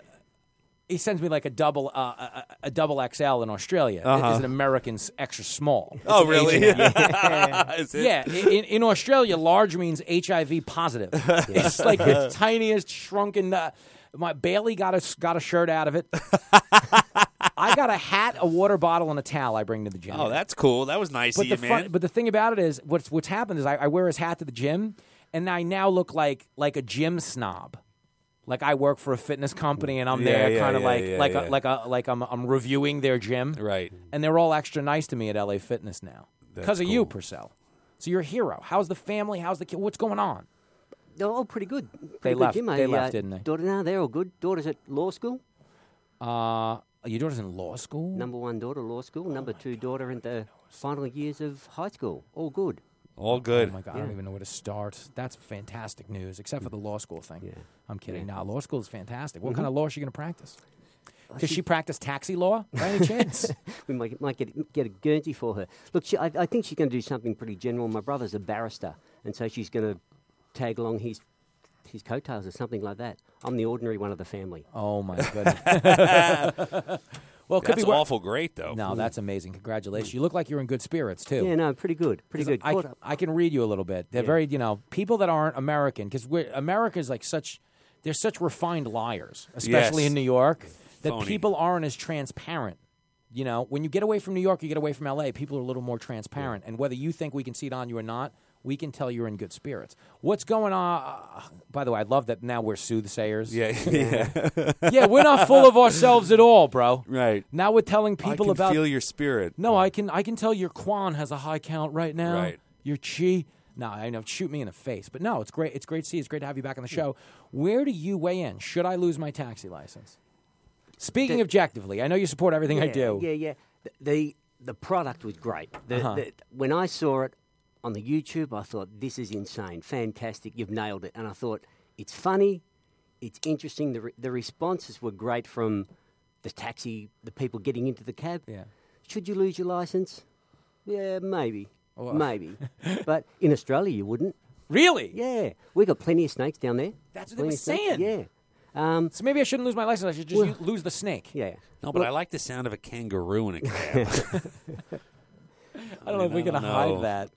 he sends me like a double uh, a, a double X L in Australia. Uh-huh. Is an American's extra small. It's Oh, an really? H and M. Yeah. Is it? Yeah, in, in Australia, large means H I V positive. It's like the tiniest shrunken. Uh, my Bailey got a got a shirt out of it. I got a hat, a water bottle, and a towel. I bring to the gym. Oh, that's cool. That was nice but of you, the man. fun, but the thing about it is, what's what's happened is I, I wear his hat to the gym, and I now look like like a gym snob. Like I work for a fitness company, and I'm Yeah, there, yeah, kind of yeah, like yeah, like yeah. A, like a like I'm I'm reviewing their gym, Right. And they're all extra nice to me at L A Fitness now because That's of you, cool. Purcell. So you're a hero. How's the family? How's the kid? What's going on? Oh, pretty good. Pretty They good, left- Jim. they I, left, uh, didn't they? Daughter, no, they're all good. Daughter's at law school. Uh, your daughter's in law school. Number one daughter, law school. Number two daughter in the final years of high school. All good. All good. Oh my God, I don't even know where to start. That's fantastic news, except for the law school thing. Yeah. I'm kidding. Yeah. Nah, law school is fantastic. What Mhm. kind of law is she going to practice? Does she practice taxi law by any chance? We might, might get get a Guernsey for her. Look, she, I, I think she's going to do something pretty general. My brother's a barrister, and so she's going to tag along his his coattails or something like that. I'm the ordinary one of the family. Oh my goodness. Well, it could That's be wor- awful great, though. No, that's amazing. Congratulations. You look like you're in good spirits, too. Yeah, no, pretty good. Pretty 'Cause good. I, Caught up. I can read you a little bit. They're Yeah. very, you know, people that aren't American, because America's like such, they're such refined liars, especially Yes. in New York, that Phony. people aren't as transparent. You know, when you get away from New York, you get away from L A, people are a little more transparent. And whether you think we can see it on you or not, we can tell you're in good spirits. What's going on? Uh, by the way, I love that now we're soothsayers. Yeah, yeah. Yeah, we're not full of ourselves at all, bro. Right. Now we're telling people I can about feel your spirit. No, I can I can tell your Quan has a high count right now. Right. Your Chi. No, I know, shoot me in the face. But no, it's great. It's great to see. It's great to have you back on the show. Where do you weigh in? Should I lose my taxi license? Speaking The- objectively, I know you support everything I Yeah, do. Yeah, yeah. The the, the product was great. The, Uh-huh. the, when I saw it on the YouTube, I thought, this is insane, fantastic, you've nailed it. And I thought, it's funny, it's interesting. The re- the responses were great from the taxi, the people getting into the cab. Yeah. Should you lose your license? Yeah, maybe, Well- maybe. But in Australia, you wouldn't. Really? Yeah, we got plenty of snakes down there. That's what they Plenty were of snakes, saying. Yeah. Um, So maybe I shouldn't lose my license. I should just Well- u- lose the snake. yeah. No, but I like the sound of a kangaroo in a cab. I don't know if we can I don't hide know. that.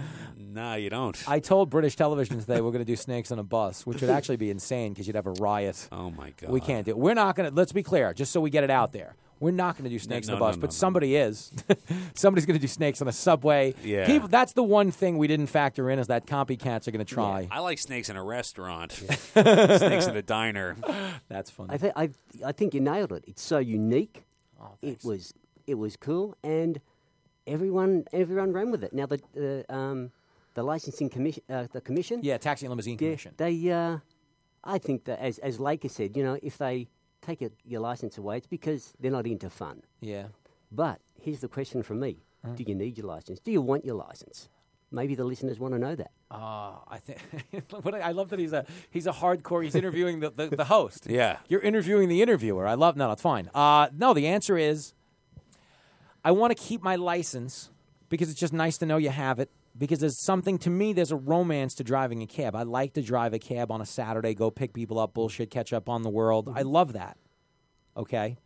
No, you don't. I told British television today we're going to do snakes on a bus, which would actually be insane because you'd have a riot. Oh, my God. We can't do it. We're not going to, let's be clear, just so we get it out there. We're not going to do snakes No, on no, a bus, no, but no, no. somebody is. Somebody's going to do snakes on a subway. Yeah. People, that's the one thing we didn't factor in is that copycats are going to try. I like snakes in a restaurant. Snakes in a diner. That's funny. I, th- I, I think you nailed it. It's so unique. Oh, it was it was cool, and everyone everyone ran with it. Now the the um, the licensing commission, uh, the commission, Yeah, taxi and limousine yeah, commission. they uh, I think that as as Laker said, you know, if they take your, your license away, it's because they're not into fun. Yeah. But here's the question from me: Uh. Do you need your license? Do you want your license? Maybe the listeners want to know that. Uh, I think what I I love that he's a he's a hardcore. He's interviewing the, the, the host. Yeah. You're interviewing the interviewer. I love no, it's fine. Uh, no, the answer is I want to keep my license because it's just nice to know you have it. Because there's something to me. There's a romance to driving a cab. I like to drive a cab on a Saturday, go pick people up, bullshit, catch up on the world. I love that. Okay,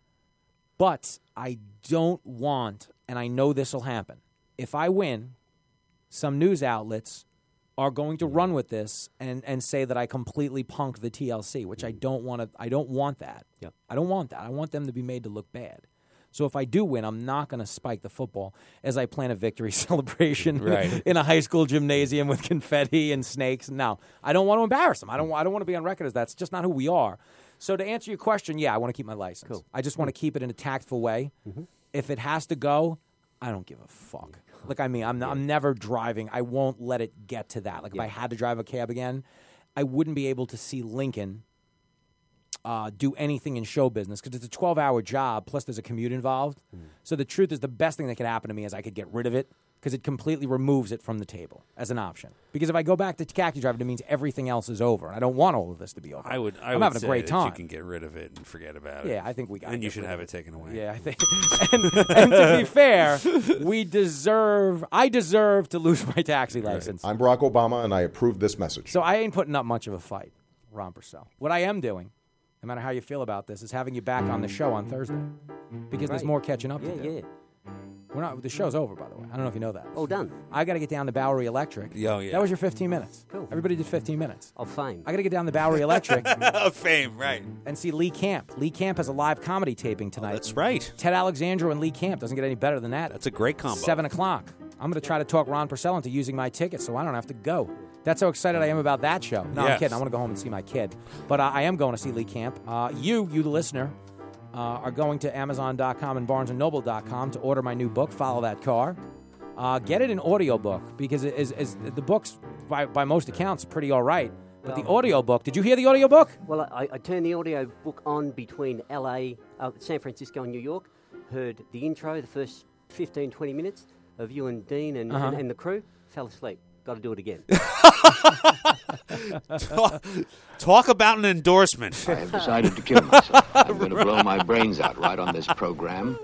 but I don't want, and I know this will happen. If I win, some news outlets are going to run with this and, and say that I completely punked the T L C, which I don't want to. I don't want that. Yep. I don't want that. I want them to be made to look bad. So if I do win, I'm not going to spike the football as I plan a victory celebration Right. in a high school gymnasium with confetti and snakes. No, I don't want to embarrass them. I don't. I don't want to be on record as that's just not who we are. So to answer your question, yeah, I want to keep my license. Cool. I just want to keep it in a tactful way. If it has to go, I don't give a fuck. Like, I mean, I'm, not, I'm never driving. I won't let it get to that. Like, if I had to drive a cab again, I wouldn't be able to see Lincoln uh, do anything in show business because it's a twelve-hour job, plus there's a commute involved. So the truth is the best thing that could happen to me is I could get rid of it because it completely removes it from the table as an option. Because if I go back to khaki driving, it means everything else is over. And I don't want all of this to be over. I would. I I'm would having say a great that time. You can get rid of it and forget about it. Yeah, I think we got. And you should have it taken away. Yeah, I think. and, and to be fair, we deserve. I deserve to lose my taxi license. I'm Barack Obama, and I approve this message. So I ain't putting up much of a fight, Ron Purcell. What I am doing, no matter how you feel about this, is having you back on the show on Thursday because there's Right. more catching up Yeah, to do. yeah. We're not. The show's over, by the way. I don't know if you know that. All done. I got to get down to Bowery Electric. Oh, yeah. That was your fifteen minutes. Cool. Everybody did fifteen minutes. Of fame. I got to get down to Bowery Electric Of fame, right? and see Lee Camp. Lee Camp has a live comedy taping tonight. That's right. Ted Alexandro and Lee Camp doesn't get any better than that. That's a great combo. Seven o'clock. I'm going to try to talk Ron Purcell into using my ticket so I don't have to go. That's how excited I am about that show. No, I'm Yes. kidding. I want to go home and see my kid. But uh, I am going to see Lee Camp. Uh, you, you the listener, uh, are going to Amazon dot com and Barnes and Noble dot com to order my new book, Follow That Car. Uh, get it in audiobook because it is, is the book's, by, by most accounts, pretty all right. But the audiobook, did you hear the audiobook? Well, I, I turned the audio book on between L A, uh, San Francisco and New York, heard the intro, the first fifteen, twenty minutes of you and Dean and, Uh-huh. and, and the crew, fell asleep. Got to do it again. talk, talk about an endorsement. I have decided to kill myself. I'm going to blow my brains out right on this program.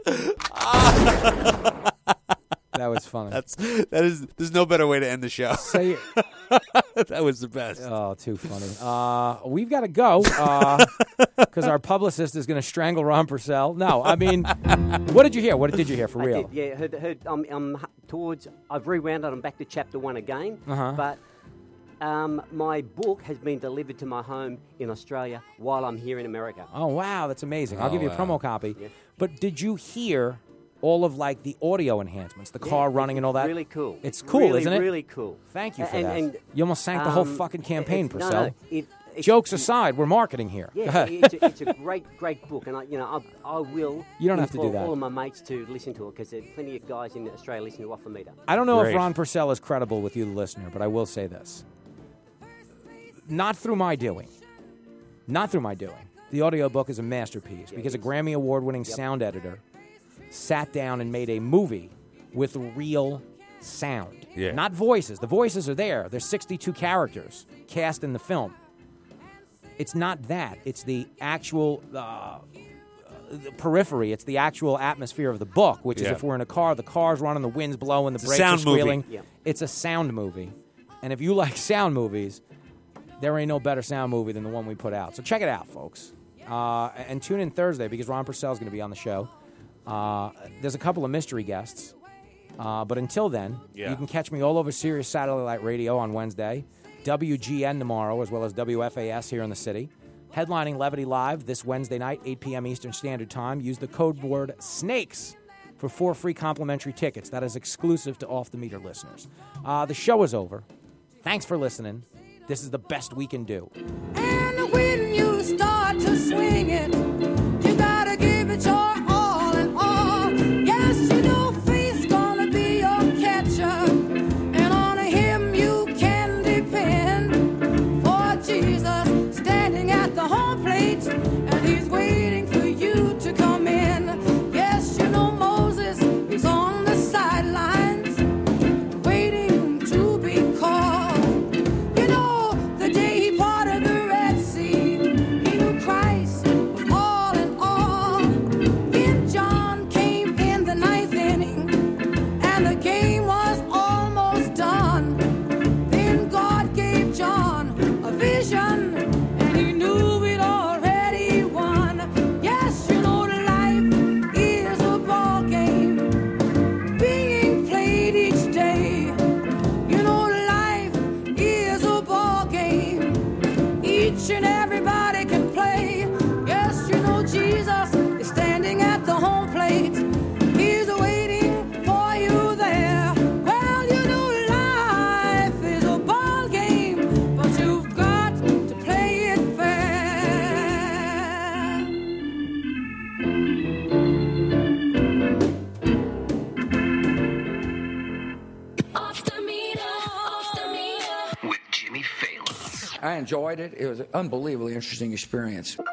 That was funny. That's that is. There's no better way to end the show. Say That was the best. Oh, too funny. Uh, we've got to go because our publicist is going to strangle Ron Purcell. No, I mean, what did you hear? What did you hear for I real? did, yeah, heard, heard, um, um, towards, I've rewound it. I'm back to chapter one again. Uh-huh. But um, my book has been delivered to my home in Australia while I'm here in America. Oh, wow. That's amazing. I'll Oh, give you a wow. promo copy. Yeah. But did you hear all of, like, the audio enhancements, the Yeah, car it's running and all that? really cool. It's cool, Really, isn't it? really cool. Thank you for And- that. and, you almost sank the whole um, fucking campaign, it's- no, Purcell. no, it- it's- Jokes aside, we're marketing here. Yeah, Go ahead. it's, a, it's a great, great book, and I, you know, I, I will. You don't have to do inform that. all of my mates to listen to it because there's plenty of guys in Australia listening to Off the Meter. I don't know Great. if Ron Purcell is credible with you, the listener, but I will say this. Not through my doing. Not through my doing. The audiobook is a masterpiece because a Grammy Award-winning sound editor sat down and made a movie with real sound. Yeah. Not voices. The voices are there. There's sixty-two characters cast in the film. It's not that. It's the actual uh, the periphery. It's the actual atmosphere of the book, which is Yeah. if we're in a car, the car's running, the wind's blowing, the It's a brakes sound are movie. squealing. Yeah. It's a sound movie. And if you like sound movies, there ain't no better sound movie than the one we put out. So check it out, folks. Uh, and tune in Thursday because Ron Purcell is going to be on the show. Uh, there's a couple of mystery guests. Uh, but until then, Yeah. you can catch me all over Sirius Satellite Radio on Wednesday, W G N tomorrow, as well as W F A S here in the city. Headlining Levity Live this Wednesday night, eight p.m. Eastern Standard Time. Use the code word SNAKES for four free complimentary tickets. That is exclusive to Off the Meter listeners. Uh, the show is over. Thanks for listening. This is the best we can do. And when you start to swing it, you gotta give it your all and all. Yes, you know faith's gonna be your catcher, and on him you can depend. For Jesus standing at the home plate, and he's waiting for you to come in. Yes, you know Moses is on the sidelines, waiting to be called. You know the day he parted the Red Sea, he knew Christ was all in all. Then John came in the ninth inning, and the game was almost done. Then God gave John a vision, and he knew we'd already won. Yes, you know life is a ball game being played each day. You know life is a ball game. Each and everybody can play. Yes, you know Jesus is standing at the home plate. He's waiting for you there. Well, you know life is a ball game, but you've got to play it fair. Off the meter, off the meter. With Jimmy Fallon. I enjoyed it. It was an unbelievably interesting experience.